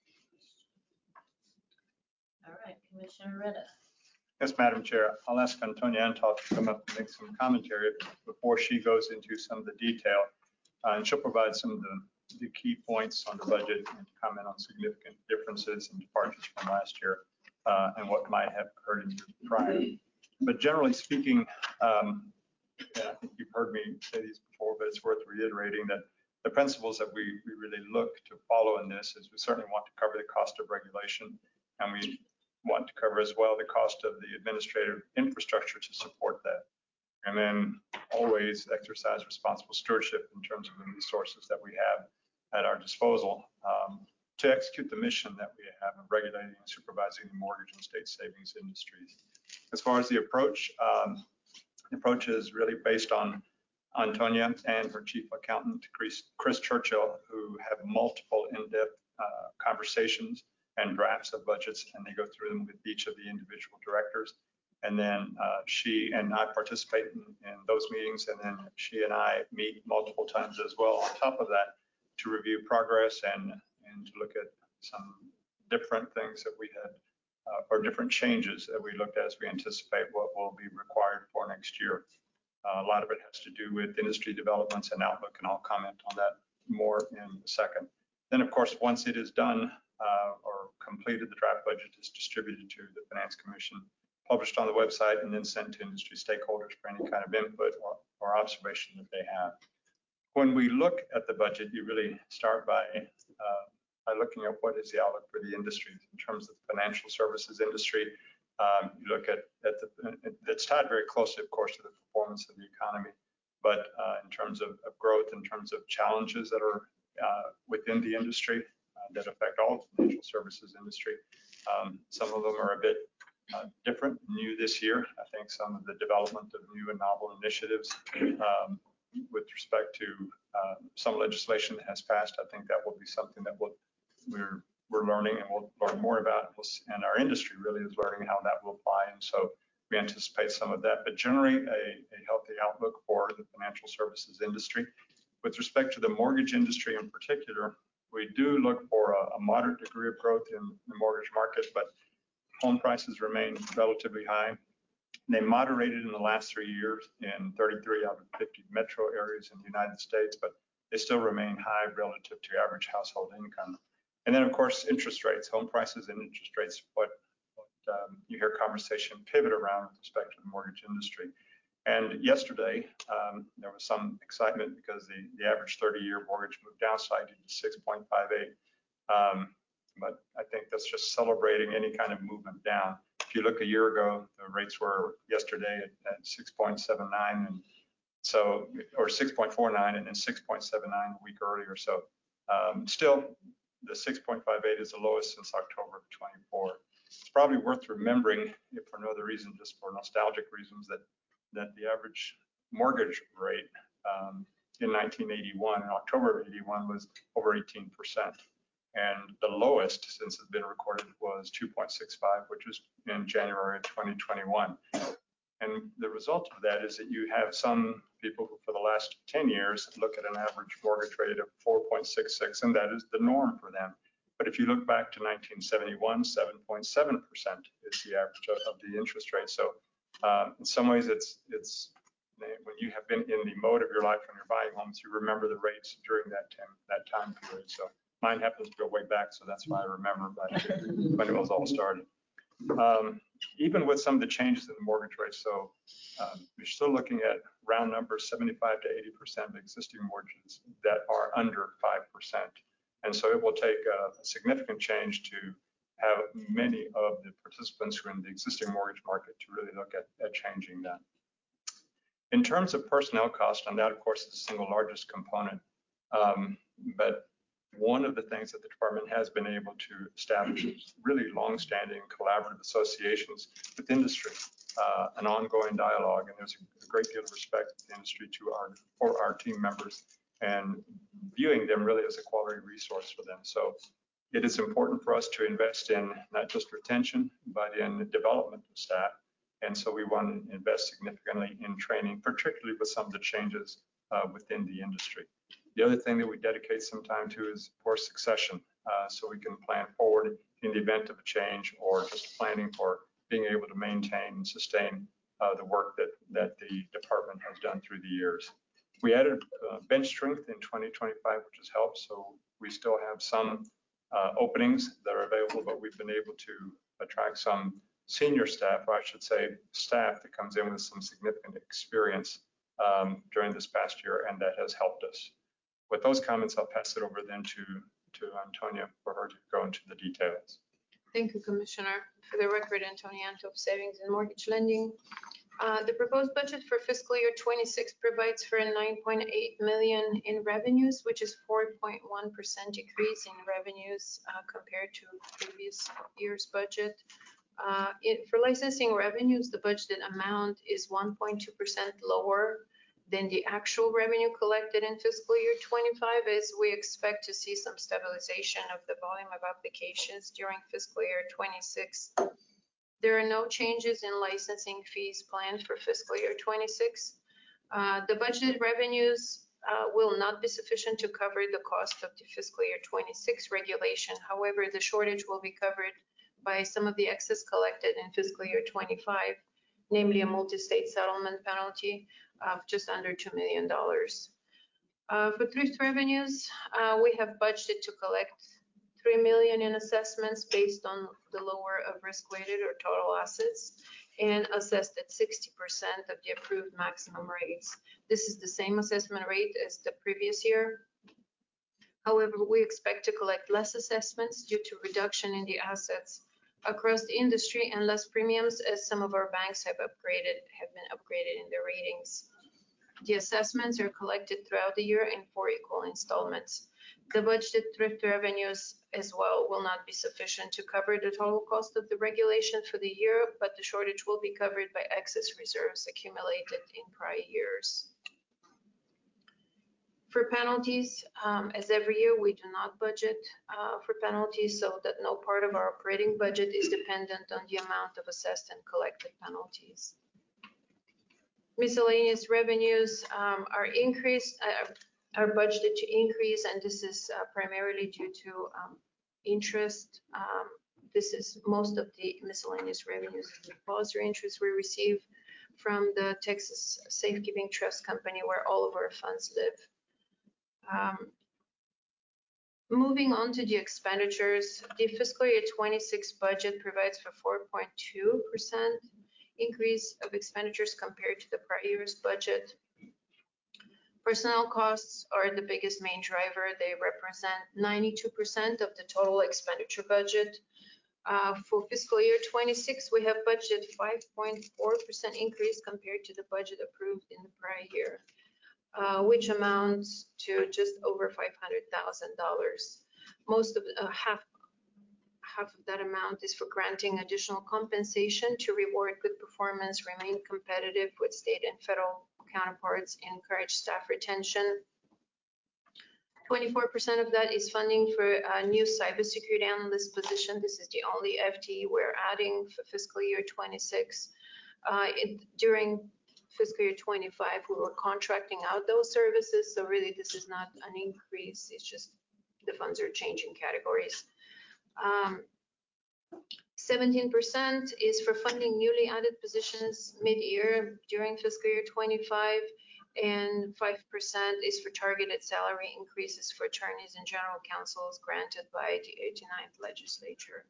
All right, Commissioner Reda. Yes, Madam Chair. I'll ask Antonia Antoff to come up and make some commentary before she goes into some of the detail. Uh, and she'll provide some of the, the key points on the budget and comment on significant differences and departures from last year uh, and what might have occurred in years prior. But generally speaking, um, and I think you've heard me say these before, but it's worth reiterating that the principles that we, we really look to follow in this is we certainly want to cover the cost of regulation, and we want to cover as well the cost of the administrative infrastructure to support that. And then always exercise responsible stewardship in terms of the resources that we have at our disposal um, to execute the mission that we have of regulating and supervising the mortgage and state savings industries. As far as the approach, um, the approach is really based on Antonia and her chief accountant, Chris, Chris Churchill, who have multiple in-depth uh, conversations and drafts of budgets, and they go through them with each of the individual directors. And then uh, she and I participate in, in those meetings, and then she and I meet multiple times as well on top of that to review progress and, and to look at some different things that we had, uh, or different changes that we looked at as we anticipate what will be required for next year. Uh, a lot of it has to do with industry developments and outlook, and I'll comment on that more in a second. Then, of course, once it is done, uh, or completed the draft budget is distributed to the Finance Commission, published on the website, and then sent to industry stakeholders for any kind of input or, or observation that they have. When we look at the budget, you really start by, uh, by looking at what is the outlook for the industry in terms of the financial services industry. Um, you look at, at the, it's tied very closely, of course, to the performance of the economy, but uh, in terms of, of growth, in terms of challenges that are uh, within the industry uh, that affect all the financial services industry. Um, some of them are a bit uh, different, new this year. I think some of the development of new and novel initiatives um, with respect to uh, some legislation that has passed, I think that will be something that we'll, we're we're learning and we'll learn more about, and our industry really is learning how that will apply. And so we anticipate some of that, but generally a, a healthy outlook for the financial services industry. With respect to the mortgage industry in particular, we do look for a, a moderate degree of growth in the mortgage market, but home prices remain relatively high. They moderated in the last three years in thirty-three out of fifty metro areas in the United States, but they still remain high relative to average household income. And then, of course, interest rates, home prices and interest rates, what, what um, you hear conversation pivot around with respect to the mortgage industry. And yesterday, um, there was some excitement because the, the average thirty-year mortgage moved down slightly to six point five eight. Um, but I think that's just celebrating any kind of movement down. If you look a year ago, the rates were yesterday at, at six point seven nine, and so, or six point four nine, and then six point seven nine a week earlier. So um, still, the six point five eight is the lowest since October of twenty-four. It's probably worth remembering, if for no other reason, just for nostalgic reasons, that that the average mortgage rate um, in nineteen eighty-one, in October of eighty-one, was over eighteen percent. And the lowest since it's been recorded was two point six five, which was in January of twenty twenty-one. And the result of that is that you have some people who for the last ten years look at an average mortgage rate of four point six six, and that is the norm for them. But if you look back to nineteen seventy-one, seven point seven percent is the average of, of the interest rate. So uh, in some ways, it's it's when you have been in the mode of your life when you're buying homes, you remember the rates during that time, that time period. So mine happens to go way back, so that's why I remember when it was all started. Um, even with some of the changes in the mortgage rates, so um, you're still looking at round numbers, seventy-five to eighty percent of existing mortgages that are under five percent. And so it will take a, a significant change to have many of the participants who are in the existing mortgage market to really look at, at changing that. In terms of personnel cost, and that of course is the single largest component, um, but one of the things that the department has been able to establish is really long-standing collaborative associations with industry, uh, an ongoing dialogue, and there's a great deal of respect in the industry to our for our team members and viewing them really as a quality resource for them. So it is important for us to invest in not just retention, but in the development of staff. And so we want to invest significantly in training, particularly with some of the changes uh, within the industry. The other thing that we dedicate some time to is, of course, succession, uh, so we can plan forward in the event of a change or just planning for being able to maintain and sustain uh, the work that, that the department has done through the years. We added uh, bench strength in twenty twenty-five, which has helped, so we still have some uh, openings that are available, but we've been able to attract some senior staff, or I should say staff that comes in with some significant experience um, during this past year, and that has helped us. With those comments, I'll pass it over then to, to Antonia for her to go into the details. Thank you, Commissioner. For the record, Antonia Antov, Savings and Mortgage Lending. Uh, the proposed budget for fiscal year twenty-six provides for a nine point eight million in revenues, which is four point one percent decrease in revenues uh, compared to previous year's budget. Uh, it, for licensing revenues, the budgeted amount is one point two percent lower than the actual revenue collected in fiscal year twenty-five, as we expect to see some stabilization of the volume of applications during fiscal year twenty-six. There are no changes in licensing fees planned for fiscal year twenty-six. Uh, the budgeted revenues uh, will not be sufficient to cover the cost of the fiscal year twenty-six regulation. However, the shortage will be covered by some of the excess collected in fiscal year twenty-five, namely a multi-state settlement penalty of just under two million dollars. Uh, for thrift revenues, uh, we have budgeted to collect three million in assessments based on the lower of risk weighted or total assets, and assessed at sixty percent of the approved maximum rates. This is the same assessment rate as the previous year. However, we expect to collect less assessments due to reduction in the assets across the industry and less premiums as some of our banks have upgraded, have been upgraded in their ratings. The assessments are collected throughout the year in four equal installments. The budgeted thrift revenues as well will not be sufficient to cover the total cost of the regulation for the year, but the shortage will be covered by excess reserves accumulated in prior years. For penalties, um, as every year, we do not budget uh, for penalties so that no part of our operating budget is dependent on the amount of assessed and collected penalties. Miscellaneous revenues um, are increased, uh, are budgeted to increase, and this is uh, primarily due to um, interest. Um, this is most of the miscellaneous revenues, depository interest we receive from the Texas Safekeeping Trust Company, where all of our funds live. Um, moving on to the expenditures, the fiscal year twenty-six budget provides for four point two percent increase of expenditures compared to the prior year's budget. Personnel costs are the biggest main driver. They represent ninety-two percent of the total expenditure budget. Uh, for fiscal year twenty-six, we have budgeted five point four percent increase compared to the budget approved in the prior year. Uh, which amounts to just over five hundred thousand dollars. Most of uh, half half of that amount is for granting additional compensation to reward good performance, remain competitive with state and federal counterparts, and encourage staff retention. twenty-four percent of that is funding for a new cybersecurity analyst position. This is the only F T E we're adding for fiscal year twenty-six. Uh, it, during fiscal year twenty-five, we were contracting out those services, so really this is not an increase, it's just the funds are changing categories. Um, seventeen percent is for funding newly added positions mid-year during fiscal year twenty-five, and five percent is for targeted salary increases for attorneys and general counsels granted by the eighty-ninth legislature.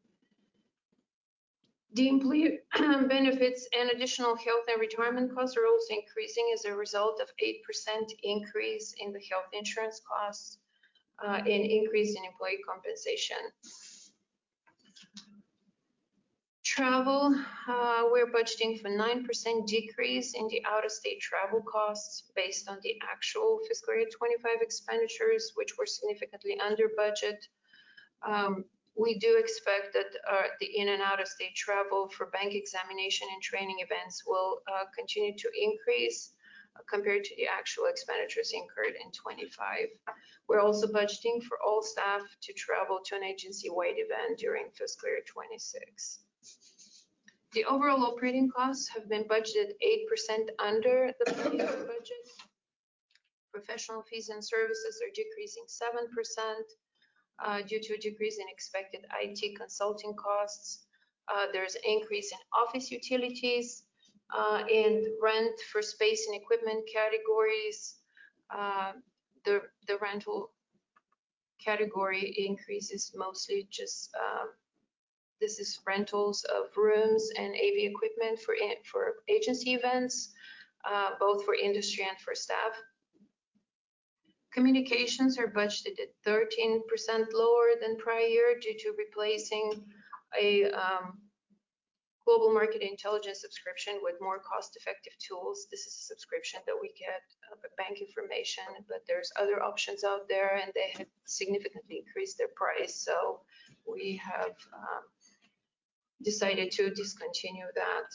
The employee benefits and additional health and retirement costs are also increasing as a result of eight percent increase in the health insurance costs uh, and increase in employee compensation. Travel, uh, we're budgeting for nine percent decrease in the out-of-state travel costs based on the actual fiscal year twenty-five expenditures, which were significantly under budget. Um, We do expect that uh, the in and out of state travel for bank examination and training events will uh, continue to increase uh, compared to the actual expenditures incurred in twenty-five. We're also budgeting for all staff to travel to an agency-wide event during fiscal year twenty-six. The overall operating costs have been budgeted eight percent under the previous budget. Professional fees and services are decreasing seven percent. Uh, due to a decrease in expected I T consulting costs. Uh, there's an increase in office utilities uh, and rent for space and equipment categories. Uh, the, the rental category increases mostly just, uh, this is rentals of rooms and A V equipment for, for agency events, uh, both for industry and for staff. Communications are budgeted at thirteen percent lower than prior year due to replacing a um, global market intelligence subscription with more cost-effective tools. This is a subscription that we get uh, bank information, but there's other options out there and they have significantly increased their price. So we have um, decided to discontinue that.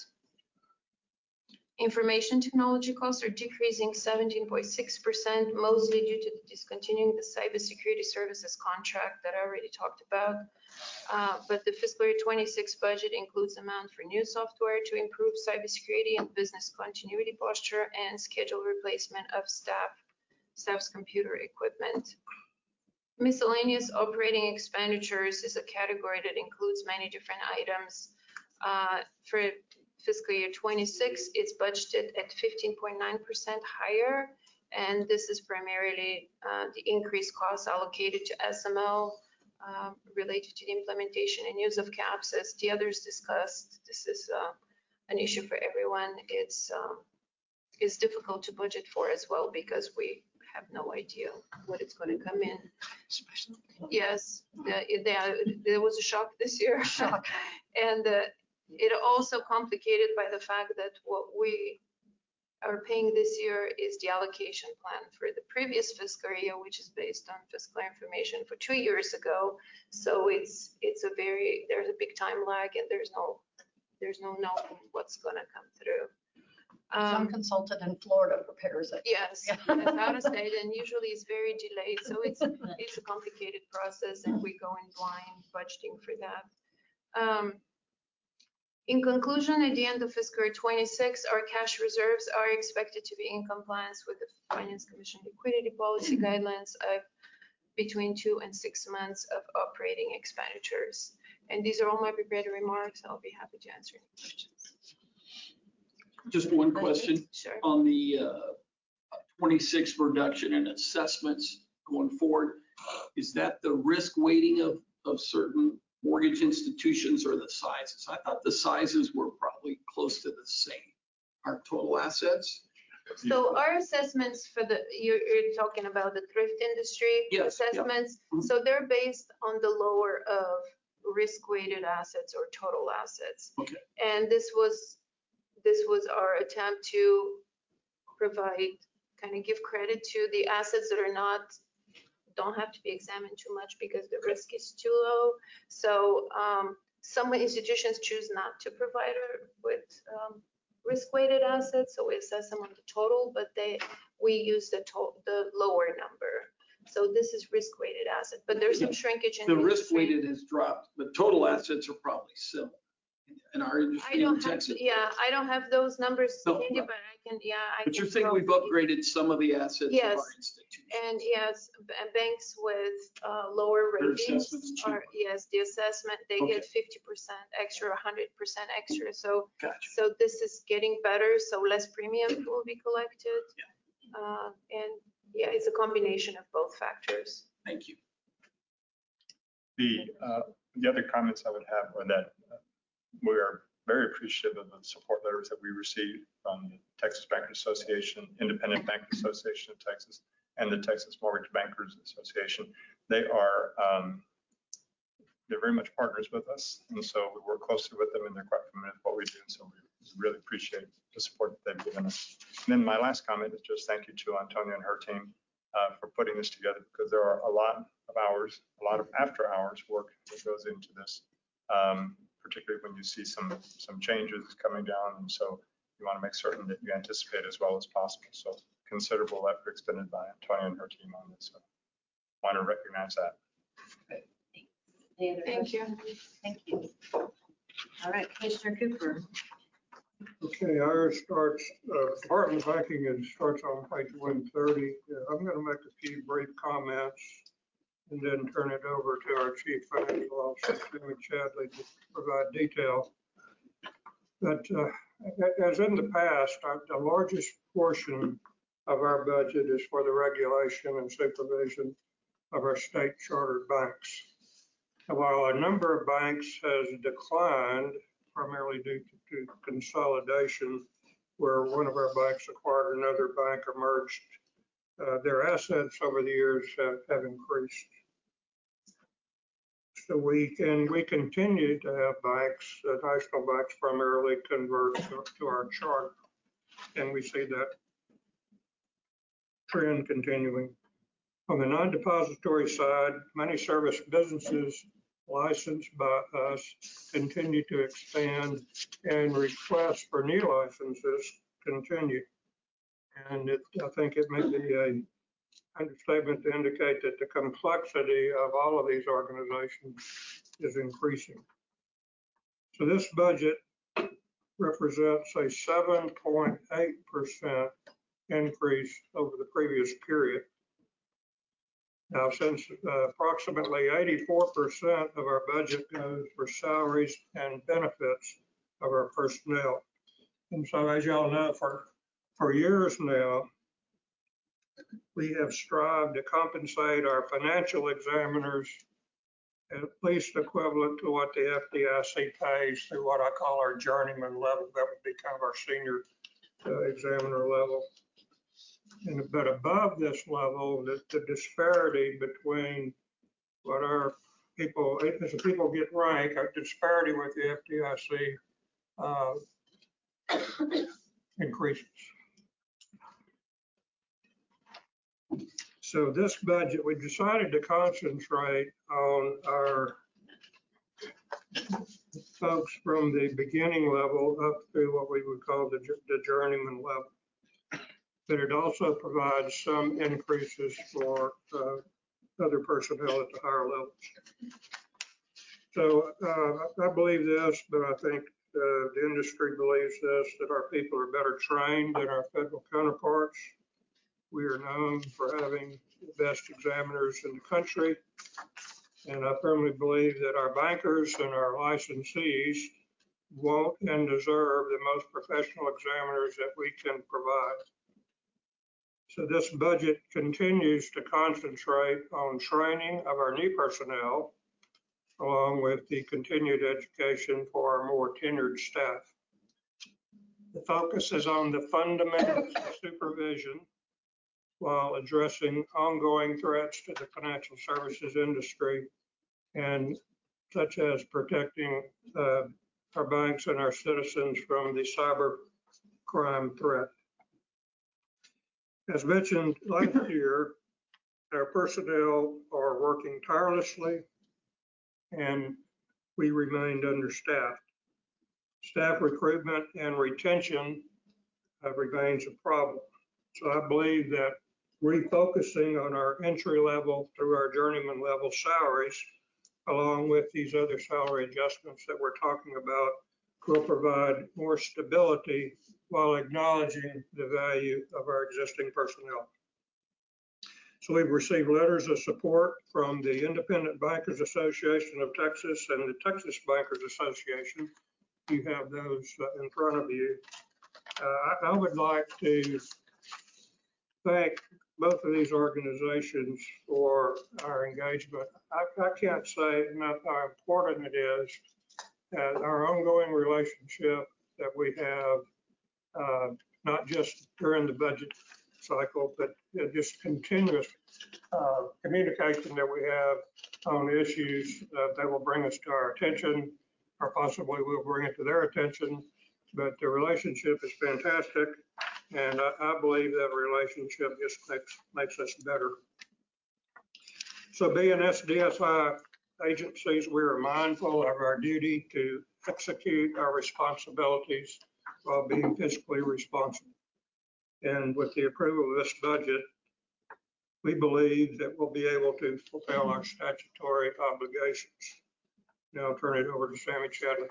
Information technology costs are decreasing seventeen point six percent, mostly due to the discontinuing the cybersecurity services contract that I already talked about. Uh, but the fiscal year twenty-six budget includes amount for new software to improve cybersecurity and business continuity posture and scheduled replacement of staff, staff's computer equipment. Miscellaneous operating expenditures is a category that includes many different items. Uh, for fiscal year twenty-six, it's budgeted at fifteen point nine percent higher, and this is primarily uh, the increased costs allocated to S M L, um, related to the implementation and use of caps. As the others discussed, this is uh, an issue for everyone. It's um, it's difficult to budget for as well because we have no idea what it's going to come in. Yes, the- there there was a shock this year. Shock. And uh, it also complicated by the fact that what we are paying this year is the allocation plan for the previous fiscal year, which is based on fiscal information for two years ago. So it's it's a very, there's a big time lag and there's no, there's no knowing what's going to come through. Some Um, consultant in Florida prepares it. Yes, Yeah. it's out of state and usually it's very delayed. So it's, it's a complicated process and we go in blind budgeting for that. Um, In conclusion, at the end of fiscal year twenty-six, our cash reserves are expected to be in compliance with the Finance Commission liquidity policy guidelines of between two and six months of operating expenditures. And these are all my prepared remarks. I'll be happy to answer any questions. Just one question Sure. on the uh, twenty-six reduction in assessments going forward. Is that the risk weighting of, of certain mortgage institutions or the sizes? I thought the sizes were probably close to the same. Our total assets? So our assessments for the, you're, you're talking about the thrift industry Yes, yeah. assessments. Mhm. So they're based on the lower of risk-weighted assets or total assets. Okay. And this was, this was our attempt to provide, kind of give credit to the assets that are not, don't have to be examined too much because the risk is too low. So um, some institutions choose not to provide her with um, risk-weighted assets, so we assess them on the total, but they, we use the to- the lower number. So this is risk-weighted asset, but there's some shrinkage in The industry. risk weighted has dropped, but total assets are probably similar in our I industry in don't have, Texas. yeah, I don't have those numbers No, handy, no. but I can, yeah. I But can you're saying throw- we've upgraded some of the assets of Yes. our institutions? And yes, b- banks with uh, lower Their ratings assessments are, yes, the assessment, they Okay. get fifty percent extra, one hundred percent extra. So, Gotcha. so this is getting better, so less premiums will be collected. Uh, And yeah, it's a combination of both factors. Thank you. The, uh, the other comments I would have are that uh, we are very appreciative of the support letters that we received from the Texas Bankers Association, Independent Bankers Association of Texas, and the Texas Mortgage Bankers Association. They are, um, they're very much partners with us, and so we work closely with them, and they're quite familiar with what we do, and so we really appreciate the support that they've given us. And then my last comment is just thank you to Antonia and her team uh, for putting this together, because there are a lot of hours, a lot of after hours work that goes into this, um, particularly when you see some, some changes coming down. And so you want to make certain that you anticipate as well as possible. So considerable effort expended by Antonia and her team on this. So want to recognize that. Any other Thank you. questions? Thank you. All right, Commissioner Cooper. Okay, ours starts, uh, Department of Banking, it starts on page one thirty. Uh, I'm going to make a few brief comments and then turn it over to our Chief Financial Officer, Sammy Chadley, to provide detail. But uh, a- as in the past, our- the largest portion of our budget is for the regulation and supervision of our state chartered banks. And while a number of banks has declined, primarily due to to consolidation, where one of our banks acquired another bank or merged, uh, their assets over the years have, have increased. So we can, we continue to have banks, uh, national banks primarily convert to, to our chart, and we see that trend continuing. On the non-depository side, money service businesses licensed by us continue to expand, and requests for new licenses continue. And it, I think it may be a understatement to indicate that the complexity of all of these organizations is increasing. So this budget represents a seven point eight percent increase over the previous period. Now, since uh, approximately eighty-four percent of our budget goes for salaries and benefits of our personnel. And so, as y'all know, for, for years now, we have strived to compensate our financial examiners at least equivalent to what the F D I C pays through what I call our journeyman level. That would be kind of our senior uh, examiner level. And but above this level, the, the disparity between what our people, as the people get rank, a disparity with the F D I C uh, increases. So this budget, we decided to concentrate on our folks from the beginning level up to what we would call the, the journeyman level. But it also provides some increases for uh, other personnel at the higher levels. So uh, I believe this, but I think uh, the industry believes this, that our people are better trained than our federal counterparts. We are known for having the best examiners in the country. And I firmly believe that our bankers and our licensees want and deserve the most professional examiners that we can provide. So this budget continues to concentrate on training of our new personnel, along with the continued education for our more tenured staff. The focus is on the fundamentals of supervision while addressing ongoing threats to the financial services industry, and such as protecting uh, our banks and our citizens from the cyber crime threat. As mentioned last year, our personnel are working tirelessly and we remained understaffed. Staff recruitment and retention uh, remains a problem. So I believe that refocusing on our entry level through our journeyman level salaries, along with these other salary adjustments that we're talking about, will provide more stability while acknowledging the value of our existing personnel. So we've received letters of support from the Independent Bankers Association of Texas and the Texas Bankers Association. You have those in front of you. Uh, I, I would like to thank both of these organizations for our engagement. I, I can't say enough how important it is that our ongoing relationship that we have, uh, not just during the budget cycle, but just continuous uh, communication that we have on issues uh, that will bring us to our attention, or possibly we'll bring it to their attention. But the relationship is fantastic, and I, I believe that relationship just makes makes us better. So being S D S I agencies, we are mindful of our duty to execute our responsibilities while being fiscally responsible. And with the approval of this budget, we believe that we'll be able to fulfill our statutory obligations. Now I'll turn it over to Sammy Chadley.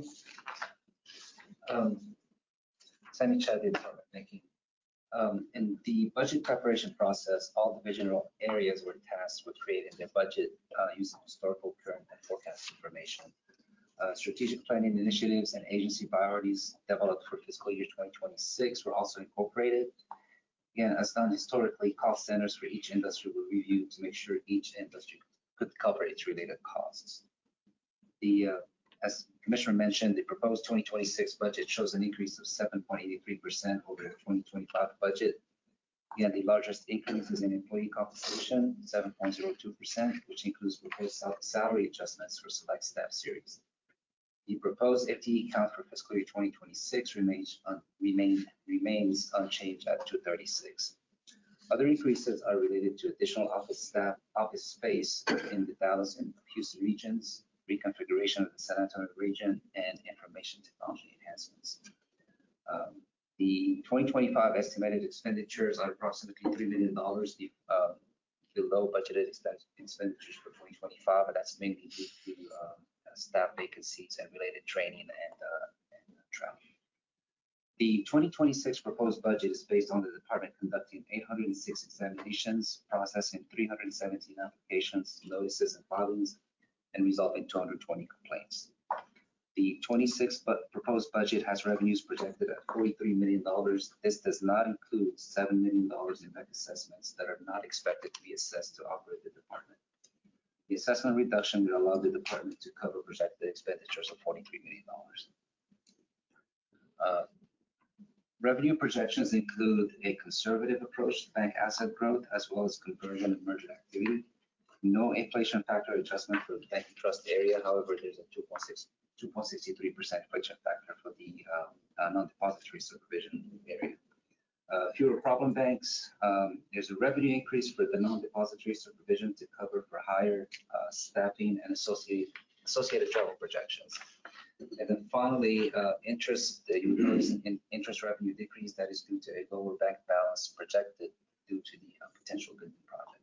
Um, Sammy Chadley, Department of Banking. Um, in the budget preparation process, all divisional areas were tasked with creating their budget uh, using historical, current, and forecast information. Uh, strategic planning initiatives and agency priorities developed for fiscal year twenty twenty-six were also incorporated. Again, as done historically, cost centers for each industry were reviewed to make sure each industry could cover its related costs. The, uh, as Commissioner mentioned, the proposed twenty twenty-six budget shows an increase of seven point eight three percent over the twenty twenty-five budget. Again, the largest increase is in employee compensation, seven point zero two percent, which includes proposed salary adjustments for select staff series. The proposed F T E count for fiscal year twenty twenty-six remains, un, remain, remains unchanged at two thirty-six. Other increases are related to additional office staff, office space in the Dallas and Houston regions, reconfiguration of the San Antonio region, and information technology enhancements. Um, the twenty twenty-five estimated expenditures are approximately three million dollars uh, below budgeted expenditures for twenty twenty-five, and that's mainly due to um, staff vacancies and related training and, uh, and travel. The twenty twenty-six proposed budget is based on the department conducting eight hundred six examinations, processing three hundred seventeen applications, notices, and filings, and resolving two hundred twenty complaints. The twenty-six but proposed budget has revenues projected at forty-three million dollars. This does not include seven million dollars in rent assessments that are not expected to be assessed to operate the department. The assessment reduction will allow the department to cover projected expenditures of forty-three million dollars. Uh, Revenue projections include a conservative approach to bank asset growth as well as conversion and merger activity. No inflation factor adjustment for the banking trust area. However, there's a two point six three percent inflation factor for the um, uh, non-depository supervision area. Uh, fewer problem banks. Um, there's a revenue increase for the non-depository supervision to cover for higher uh, staffing and associated associated travel projections. And then finally, uh, interest, uh, you notice in interest revenue decrease that is due to a lower bank balance projected due to the uh, potential Goodman project.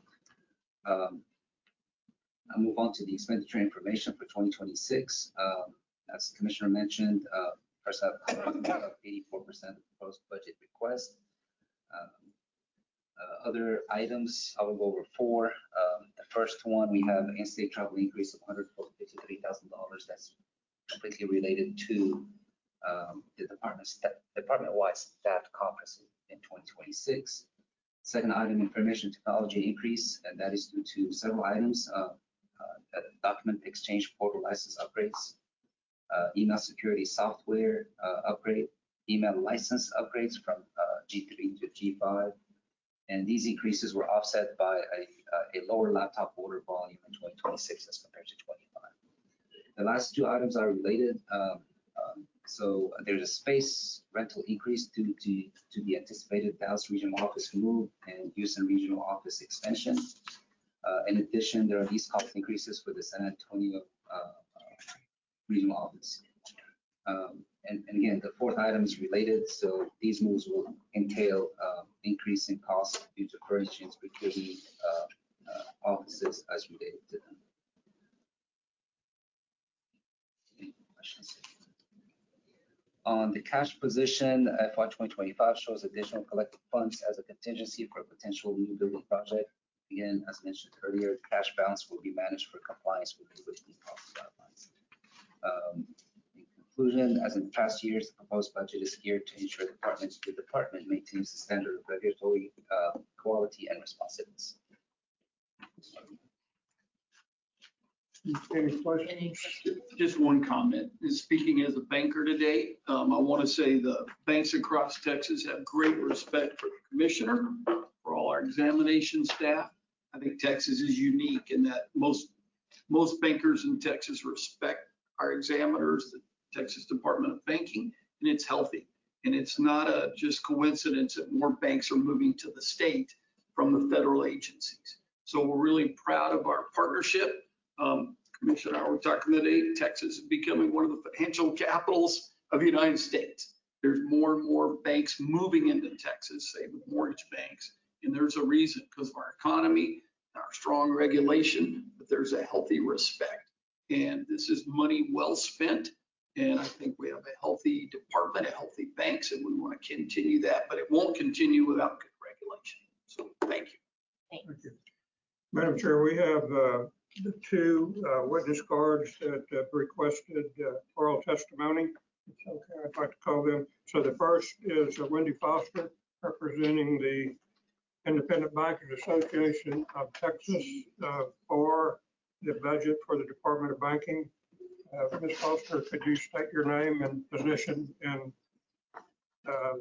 Um, I'll move on to the expenditure information for twenty twenty-six. Um, as the Commissioner mentioned, uh, first half eighty-four percent of the proposed budget request. Um, uh, other items, I will go over four. Um, the first one, we have an in-state travel increase of one hundred fifty-three thousand dollars. That's completely related to um, the department's department-wide staff conference in twenty twenty-six. Second item, information technology increase, and that is due to several items. Uh, uh, document exchange portal license upgrades, uh, email security software uh, upgrade, email license upgrades from uh, G three to G five. And these increases were offset by a, a lower laptop order volume in twenty twenty-six as compared to twenty-five. The last two items are related. Um, um, so there's a space rental increase due to, to the anticipated Dallas regional office move and Houston regional office extension. Uh, in addition, there are these cost increases for the San Antonio uh, uh, regional office. Um, and, and again, the fourth item is related. So these moves will entail um, increase in costs due to furnishings, procurement, uh, uh, offices as related to them. On the cash position, F Y twenty twenty-five shows additional collected funds as a contingency for a potential new building project. Again, as mentioned earlier, the cash balance will be managed for compliance with the liquidity policy guidelines. Um, in conclusion, as in past years, the proposed budget is geared to ensure the department, the department maintains the standard of regulatory uh, quality and responsiveness. Any questions? Just one comment. Speaking as a banker today, um, I want to say the banks across Texas have great respect for the commissioner, for all our examination staff. I think Texas is unique in that most most bankers in Texas respect our examiners, the Texas Department of Banking, and it's healthy. And it's not a just coincidence that more banks are moving to the state from the federal agencies. So we're really proud of our partnership. Um, Commissioner and I were talking today, Texas is becoming one of the financial capitals of the United States. There's more and more banks moving into Texas, say with mortgage banks. And there's a reason, because of our economy, our strong regulation, but there's a healthy respect. And this is money well spent. And I think we have a healthy department, a healthy banks, and we want to continue that, but it won't continue without good regulation. So thank you. Thanks. Thank you. Madam Chair, we have uh, the two uh, witness cards that have requested uh, oral testimony. It's okay, I'd like to call them. So the first is uh, Wendy Foster, representing the Independent Bankers Association of Texas uh, for the budget for the Department of Banking. Uh, Miz Foster, could you state your name and position and uh,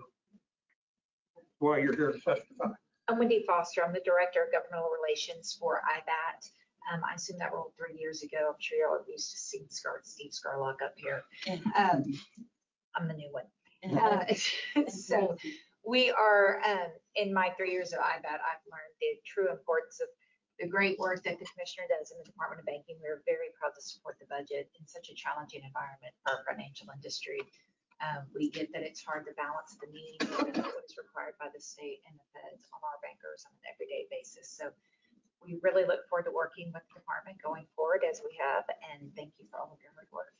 why you're here to testify? I'm Wendy Foster. I'm the Director of Governmental Relations for I B A T. Um, I assumed that role three years ago. I'm sure y'all are used to seeing Scar, Steve Scarlock up here. Um, I'm the new one. Uh, so we are, um, in my three years of I B A T, I've learned the true importance of the great work that the Commissioner does in the Department of Banking. We're very proud to support the budget in such a challenging environment for our financial industry. Um, we get that it's hard to balance the needs and what is required by the state and the feds on our bankers on an everyday basis. So we really look forward to working with the department going forward as we have, and thank you for all of your hard work.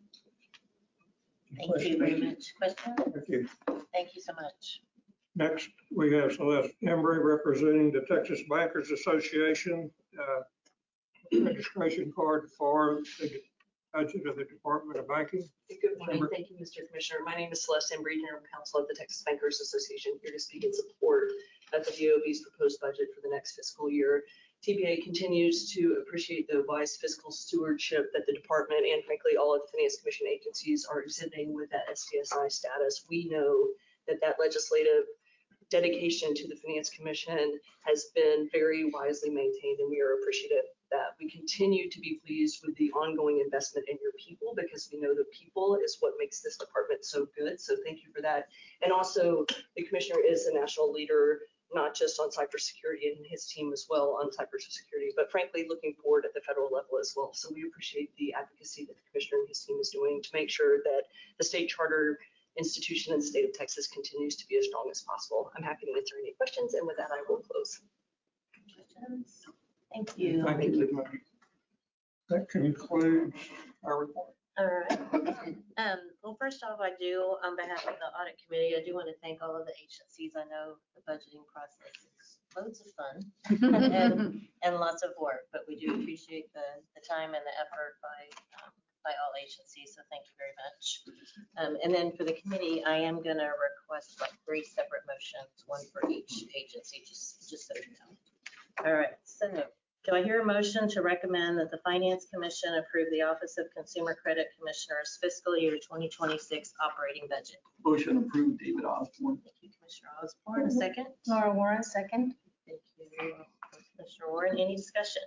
Thank you very much. Question? Thank you. Thank you so much. Next, we have Celeste Embry representing the Texas Bankers Association. Uh, registration card for the budget of the Department of Banking. Good morning. Thank you, Mister Commissioner. My name is Celeste Embry, General Counsel of the Texas Bankers Association, here to speak in support of the B O B's proposed budget for the next fiscal year. T B A continues to appreciate the wise fiscal stewardship that the department and frankly all of the Finance Commission agencies are exhibiting with that S D S I status. We know that that legislative dedication to the Finance Commission has been very wisely maintained, and we are appreciative that we continue to be pleased with the ongoing investment in your people, because we know the people is what makes this department so good. So thank you for that. And also, the commissioner is a national leader, not just on cybersecurity, and his team as well on cybersecurity, but frankly, looking forward at the federal level as well. So we appreciate the advocacy that the commissioner and his team is doing to make sure that the state charter institution in the state of Texas continues to be as strong as possible. I'm happy to answer any questions, and with that, I will close. Questions? Thank you. Thank you, Ms. Murray. That concludes our report. All right. Um, well, first off, I do, on behalf of the audit committee, I do want to thank all of the agencies. I know the budgeting process is loads of fun and, and lots of work, but we do appreciate the, the time and the effort by, um, by all agencies. So thank you very much. Um, and then for the committee, I am going to request like three separate motions, one for each agency, just, just so you know. All right. So do I hear a motion to recommend that the Finance Commission approve the Office of Consumer Credit Commissioner's fiscal year twenty twenty-six operating budget? Motion approved, David Osborne. Thank you, Commissioner Osborne. A second? Laura Warren, second. Thank you, Commissioner Warren. Any discussion?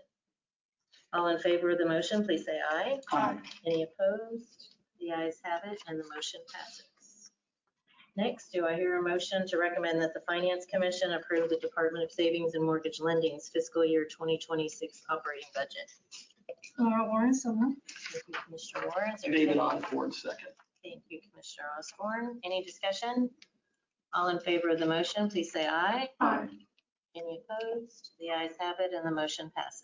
All in favor of the motion, please say aye. Aye. Any opposed? The ayes have it, and the motion passes. Next, do I hear a motion to recommend that the Finance Commission approve the Department of Savings and Mortgage Lending's fiscal year twenty twenty-six operating budget? Laura Warren, so moved. Thank you, Commissioner Warren. Is there David any- Osborne, second. Thank you, Commissioner Osborne. Any discussion? All in favor of the motion, please say aye. Aye. Any opposed? The ayes have it, and the motion passes.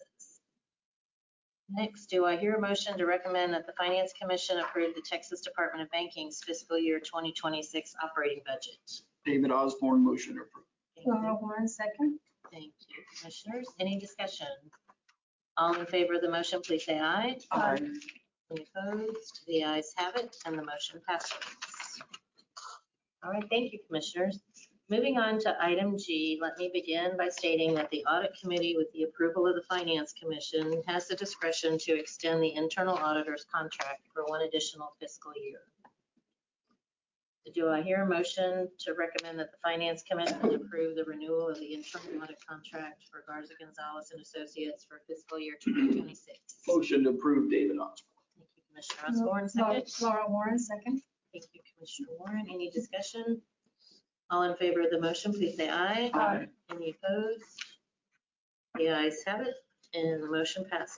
Next, do I hear a motion to recommend that the Finance Commission approve the Texas Department of Banking's fiscal year twenty twenty-six operating budget? David Osborne, motion approved. Thank you. Laura Warren, second. Thank you, Commissioners. Any discussion? All in favor of the motion, please say aye. Aye. Any opposed? The ayes have it, and the motion passes. All right, thank you, Commissioners. Moving on to item G, let me begin by stating that the Audit Committee, with the approval of the Finance Commission, has the discretion to extend the internal auditor's contract for one additional fiscal year. Do I hear a motion to recommend that the Finance Commission approve the renewal of the internal audit contract for Garza Gonzalez and Associates for fiscal year twenty twenty-six? Motion to approve, David Osborne. Thank you, Commissioner Osborne. Second. Laura Warren, second. Thank you, Commissioner Warren. Any discussion? All in favor of the motion, please say aye. Aye. Any opposed? The ayes have it, and the motion passes.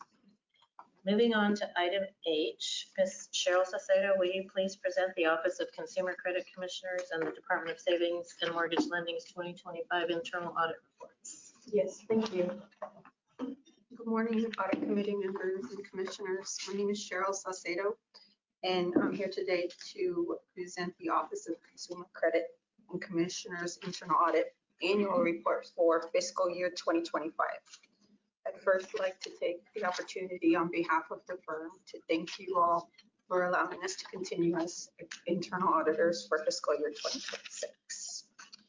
Moving on to item H, Miz Cheryl Saucedo, will you please present the Office of Consumer Credit Commissioners and the Department of Savings and Mortgage Lending's twenty twenty-five internal audit reports? Yes, thank you. Good morning, audit committee members and commissioners. My name is Cheryl Saucedo, and I'm here today to present the Office of Consumer Credit and Commissioners Internal Audit Annual Report for fiscal year twenty twenty-five. I'd first like to take the opportunity on behalf of the firm to thank you all for allowing us to continue as internal auditors for fiscal year twenty twenty-six.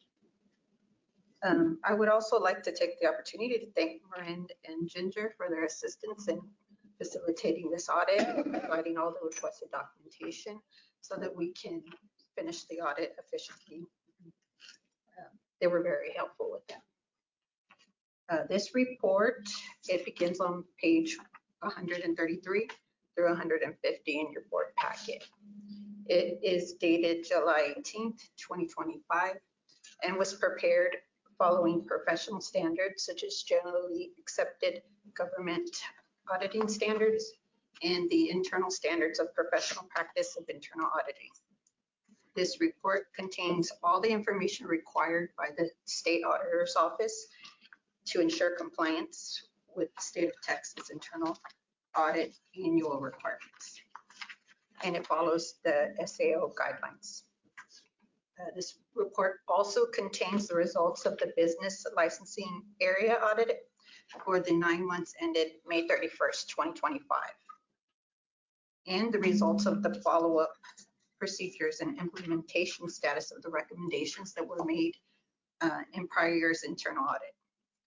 Um, I would also like to take the opportunity to thank Miranda and Ginger for their assistance in facilitating this audit and providing all the requested documentation so that we can finish the audit efficiently. Uh, they were very helpful with that. Uh, this report, it begins on page one hundred thirty-three through one hundred fifty in your board packet. It is dated July eighteenth, twenty twenty-five, and was prepared following professional standards such as generally accepted government auditing standards and the internal standards of professional practice of internal auditing. This report contains all the information required by the State Auditor's Office to ensure compliance with the state of Texas internal audit annual requirements. And it follows the S A O guidelines. Uh, this report also contains the results of the business licensing area audit for the nine months ended May thirty-first, twenty twenty-five. And the results of the follow-up procedures and implementation status of the recommendations that were made uh, in prior year's internal audit.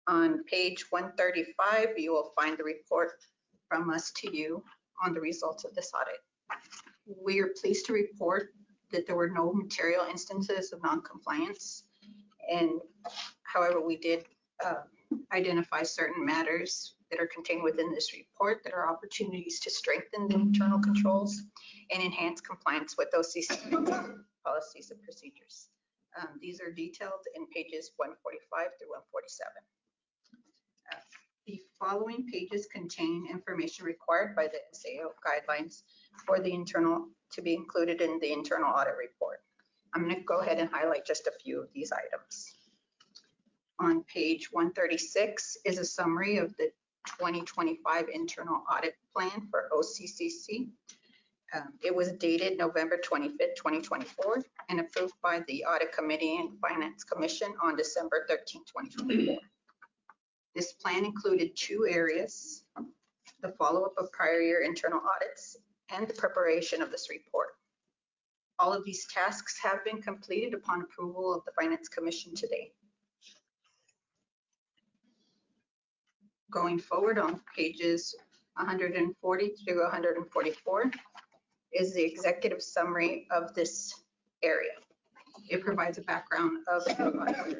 On page one thirty-five, you will find the report from us to you on the results of this audit. We are pleased to report that there were no material instances of non-compliance. And however, we did uh, identify certain matters that are contained within this report that are opportunities to strengthen the internal controls and enhance compliance with O C C policies and procedures. Um, these are detailed in pages one forty-five through one forty-seven. Uh, the following pages contain information required by the S A O guidelines for the internal to be included in the internal audit report. I'm going to go ahead and highlight just a few of these items. On page one thirty-six is a summary of the twenty twenty-five internal audit plan for O C C C. Um, it was dated November twenty-fifth, twenty twenty-four, and approved by the Audit Committee and Finance Commission on December thirteenth, twenty twenty-four. This plan included two areas: the follow-up of prior year internal audits and the preparation of this report. All of these tasks have been completed upon approval of the Finance Commission today. Going forward on pages one forty through one forty-four is the executive summary of this area. It provides a background of the audit area.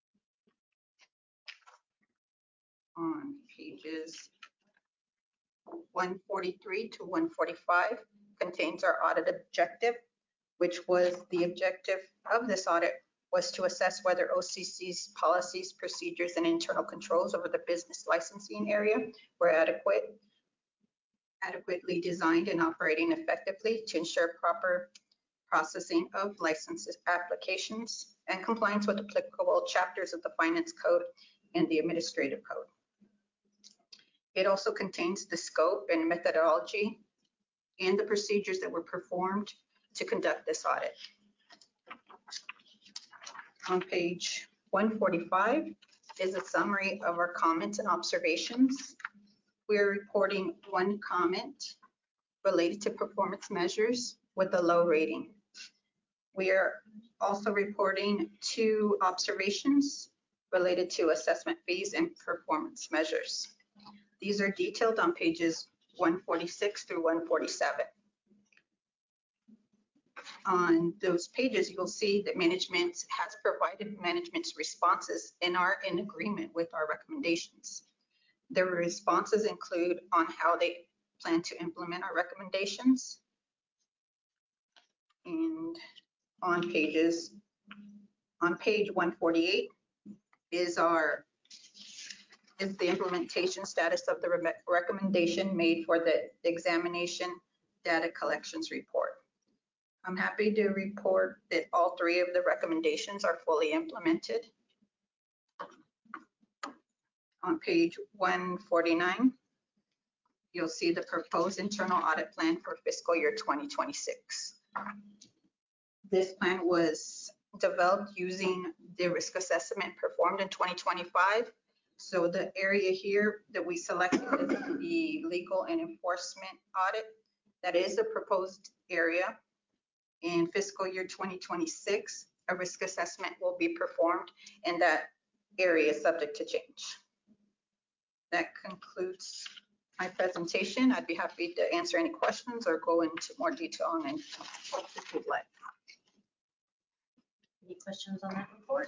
On pages one forty-three to one forty-five contains our audit objective, which was the objective of this audit was to assess whether O C C's policies, procedures, and internal controls over the business licensing area were adequate, adequately designed and operating effectively to ensure proper processing of licenses applications and compliance with applicable chapters of the Finance Code and the Administrative Code. It also contains the scope and methodology and the procedures that were performed to conduct this audit. On page one forty-five is a summary of our comments and observations. We are reporting one comment related to performance measures with a low rating. We are also reporting two observations related to assessment fees and performance measures. These are detailed on pages one forty-six through one forty-seven. On those pages, you'll see that management has provided management's responses and are in agreement with our recommendations. Their responses include on how they plan to implement our recommendations. And on pages, on page one forty-eight is our is the implementation status of the re recommendation made for the examination data collections report. I'm happy to report that all three of the recommendations are fully implemented. On page one forty-nine, you'll see the proposed internal audit plan for fiscal year twenty twenty-six. This plan was developed using the risk assessment performed in twenty twenty-five. So the area here that we selected is the legal and enforcement audit. That is the proposed area. In fiscal year twenty twenty-six, a risk assessment will be performed and that area is subject to change. That concludes my presentation. I'd be happy to answer any questions or go into more detail on it if you'd like. Any questions on that report?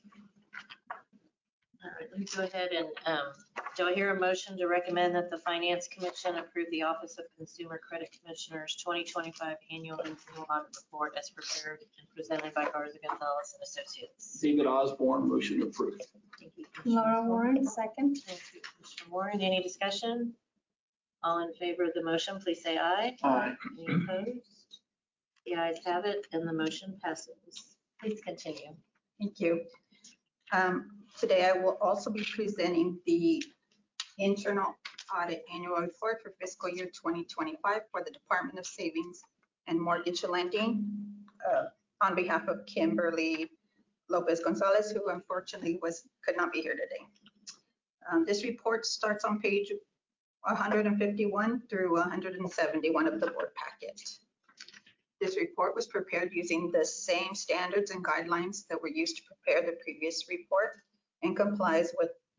All right, let me go ahead and, um, do I hear a motion to recommend that the Finance Commission approve the Office of Consumer Credit Commissioner's twenty twenty-five Annual Internal Audit Report as prepared and presented by Garza Gonzalez and Associates? David Osborne, motion approved. Thank you, Commissioner Laura Warren, second. Thank you, Commissioner Warren. Any discussion? All in favor of the motion, please say aye. Aye. Any opposed? The ayes have it and the motion passes. Please continue. Thank you. Um, today I will also be presenting the internal audit annual report for fiscal year twenty twenty-five for the Department of Savings and Mortgage Lending uh, on behalf of Kimberly Lopez Gonzalez, who unfortunately was could not be here today. Um, this report starts on page one fifty-one through one seventy-one of the board packet. This report was prepared using the same standards and guidelines that were used to prepare the previous report and complies with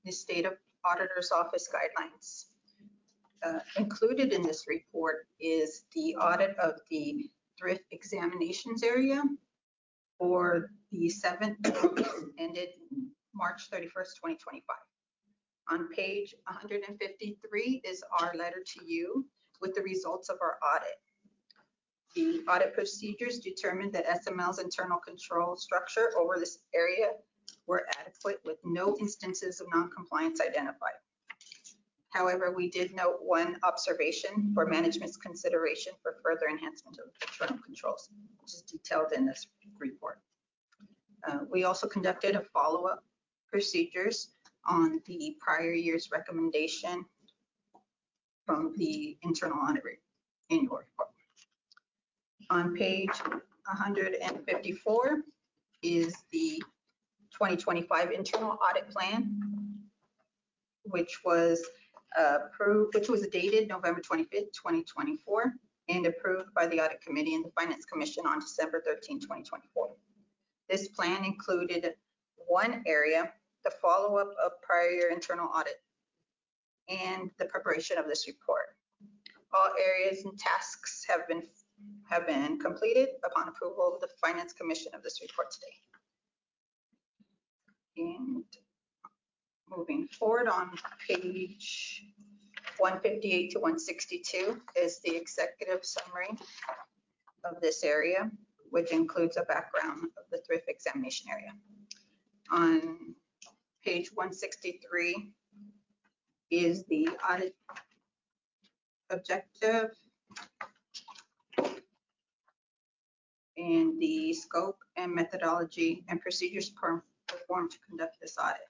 the State of Auditor's Office guidelines. Uh, Included in this report is the audit of the thrift examinations area for the seventh ended March thirty-first, twenty twenty-five. On page one hundred fifty-three is our letter to you with the results of our audit. The audit procedures determined that S M L's internal control structure over this area were adequate with no instances of non-compliance identified. However, we did note one observation for management's consideration for further enhancement of internal controls, which is detailed in this report. Uh, we also conducted a follow-up procedures on the prior year's recommendation from the internal audit annual report. On page one hundred fifty-four is the twenty twenty-five internal audit plan, which was uh, approved, which was dated November twenty-fifth, twenty twenty-four, and approved by the Audit Committee and the Finance Commission on December thirteenth, twenty twenty-four. This plan included one area, the follow-up of prior year internal audit, and the preparation of this report. All areas and tasks have been have been completed upon approval of the Finance Commission of this report today. And moving forward on page one fifty-eight to one sixty-two is the executive summary of this area, which includes a background of the thrift examination area. On page one sixty-three is the audit objective and the scope and methodology and procedures performed to conduct this audit.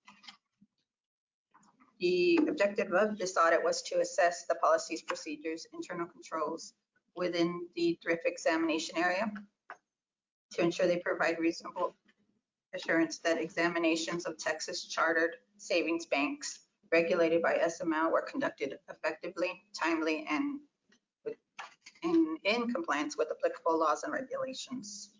The objective of this audit was to assess the policies, procedures, internal controls within the thrift examination area to ensure they provide reasonable assurance that examinations of Texas chartered savings banks regulated by S M L were conducted effectively, timely, and with, in, in compliance with applicable laws and regulations.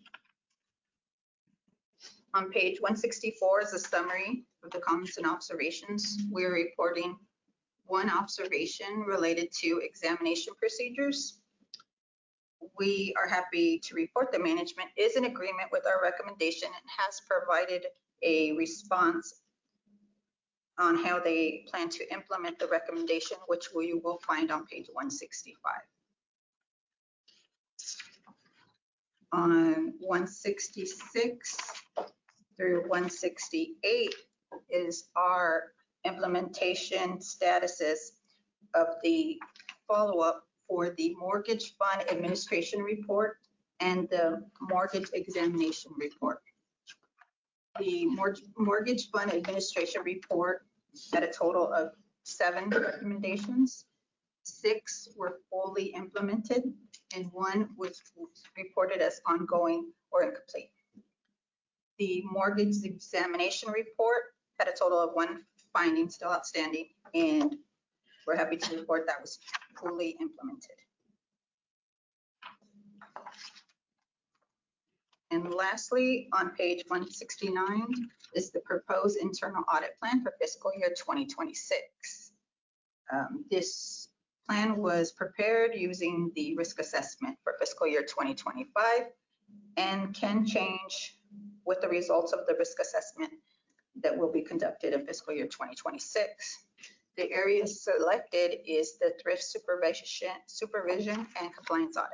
On page one sixty-four is a summary of the comments and observations. We're reporting one observation related to examination procedures. We are happy to report the management is in agreement with our recommendation and has provided a response on how they plan to implement the recommendation, which we will find on page one sixty-five. On one sixty-six through one sixty-eight is our implementation statuses of the follow-up for the mortgage fund administration report and the mortgage examination report. The mortgage fund administration report had a total of seven recommendations. Six were fully implemented and one was reported as ongoing or incomplete. The mortgage examination report had a total of one finding still outstanding, and we're happy to report that was fully implemented. And lastly, on page one sixty-nine is the proposed internal audit plan for fiscal year twenty twenty-six. Um, this plan was prepared using the risk assessment for fiscal year twenty twenty-five and can change with the results of the risk assessment that will be conducted in fiscal year twenty twenty-six. The area selected is the thrift supervision, supervision and compliance audit.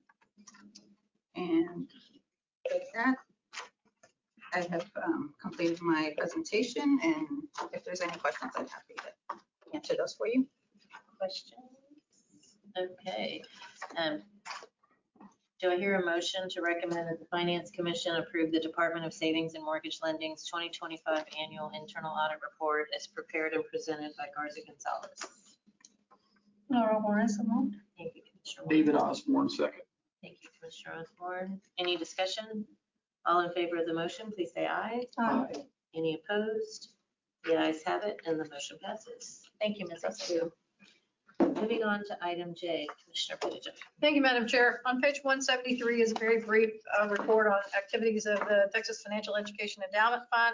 And with that, I have um, completed my presentation, and if there's any questions, I'm happy to answer those for you. Questions? Okay. Um, do I hear a motion to recommend that the Finance Commission approve the Department of Savings and Mortgage Lending's twenty twenty-five annual internal audit report as prepared and presented by Garza Gonzalez? Laura Morris, so moved. Thank you, Commissioner. David Warren. Osborne, second. Thank you, Commissioner Osborne. Any discussion? All in favor of the motion, please say aye. Aye. Any opposed? The ayes have it, and the motion passes. Thank you, Miz Eskew. Moving on to item J, Commissioner Pilichuk. Thank you, Madam Chair. On page one seventy-three is a very brief uh, report on activities of the Texas Financial Education Endowment Fund. And just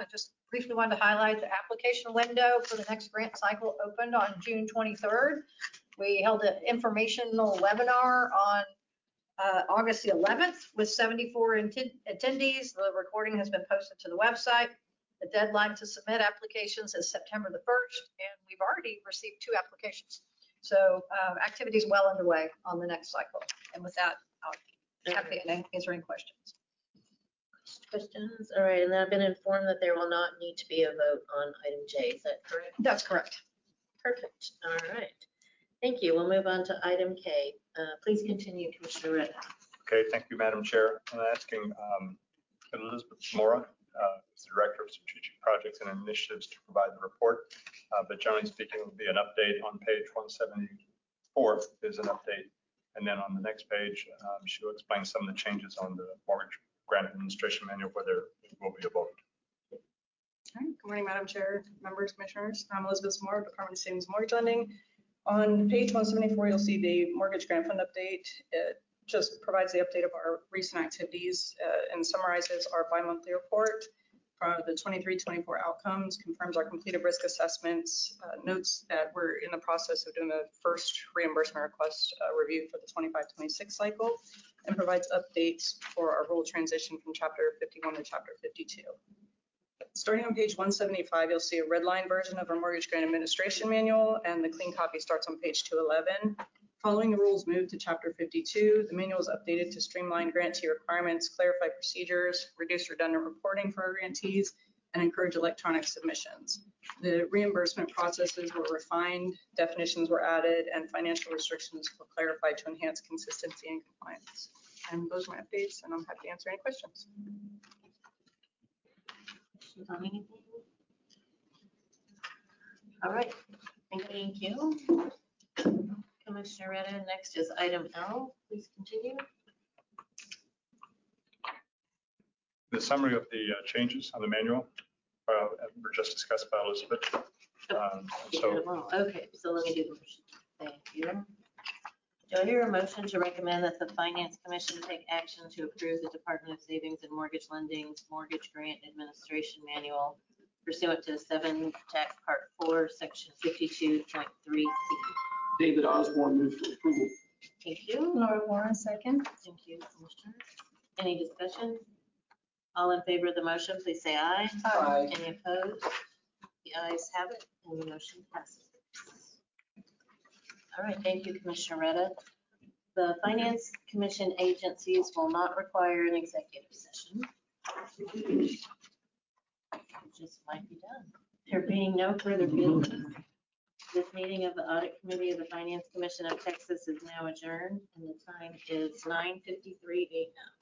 briefly wanted to highlight the application window for the next grant cycle opened on June twenty-third. We held an informational webinar on uh, August the eleventh with seventy-four atten- attendees. The recording has been posted to the website. The deadline to submit applications is September the first, and we've already received two applications. So uh, activities well underway on the next cycle. And with that, I'll happy to answer any questions. Questions? All right, and I've been informed that there will not need to be a vote on item J. Is that correct? That's correct. Perfect. All right. Thank you. We'll move on to item K. Uh, Please continue, Commissioner Reda. Okay, thank you, Madam Chair. I'm asking um, Elizabeth Mora, uh, who's the Director of Strategic Projects and Initiatives, to provide the report. Uh, But generally speaking, it will be an update on page one seventy-four is an update. And then on the next page, um, she'll explain some of the changes on the mortgage grant administration manual, whether it will be a vote. All right. Good morning, Madam Chair, members, commissioners. I'm Elizabeth Moore, Department of Savings and Mortgage Lending. On page one seventy-four, you'll see the mortgage grant fund update. It just provides the update of our recent activities uh, and summarizes our bi-monthly report for the twenty-three twenty-four outcomes, confirms our completed risk assessments, uh, notes that we're in the process of doing the first reimbursement request uh, review for the twenty-five twenty-six cycle, and provides updates for our rule transition from chapter fifty-one to chapter fifty-two. Starting on page one seventy-five, you'll see a red line version of our mortgage grant administration manual, and the clean copy starts on page two eleven. Following the rules moved to chapter fifty-two, the manual is updated to streamline grantee requirements, clarify procedures, reduce redundant reporting for our grantees, and encourage electronic submissions. The reimbursement processes were refined, definitions were added, and financial restrictions were clarified to enhance consistency and compliance. And those are my updates, and I'm happy to answer any questions. Questions on anything? All right. Thank you. Commissioner Reda, next is item L. Please continue. The summary of the uh, changes on the manual uh, were just discussed by Elizabeth. Um, So Okay, so let me do the motion. Thank you. Do I hear a motion to recommend that the Finance Commission take action to approve the Department of Savings and Mortgage Lending's Mortgage Grant Administration Manual pursuant to seven Tax Part four, Section fifty-two point three C? David Osborne moves for approval. Thank you. Laura Warren, second. Thank you, Commissioner. Any discussion? All in favor of the motion, please say aye. Aye. Any opposed? The ayes have it, and the motion passes. All right, thank you, Commissioner Reda. The Finance Commission agencies will not require an executive session. It just might be done. There being no further business, this meeting of the Audit Committee of the Finance Commission of Texas is now adjourned, and the time is nine fifty-three a m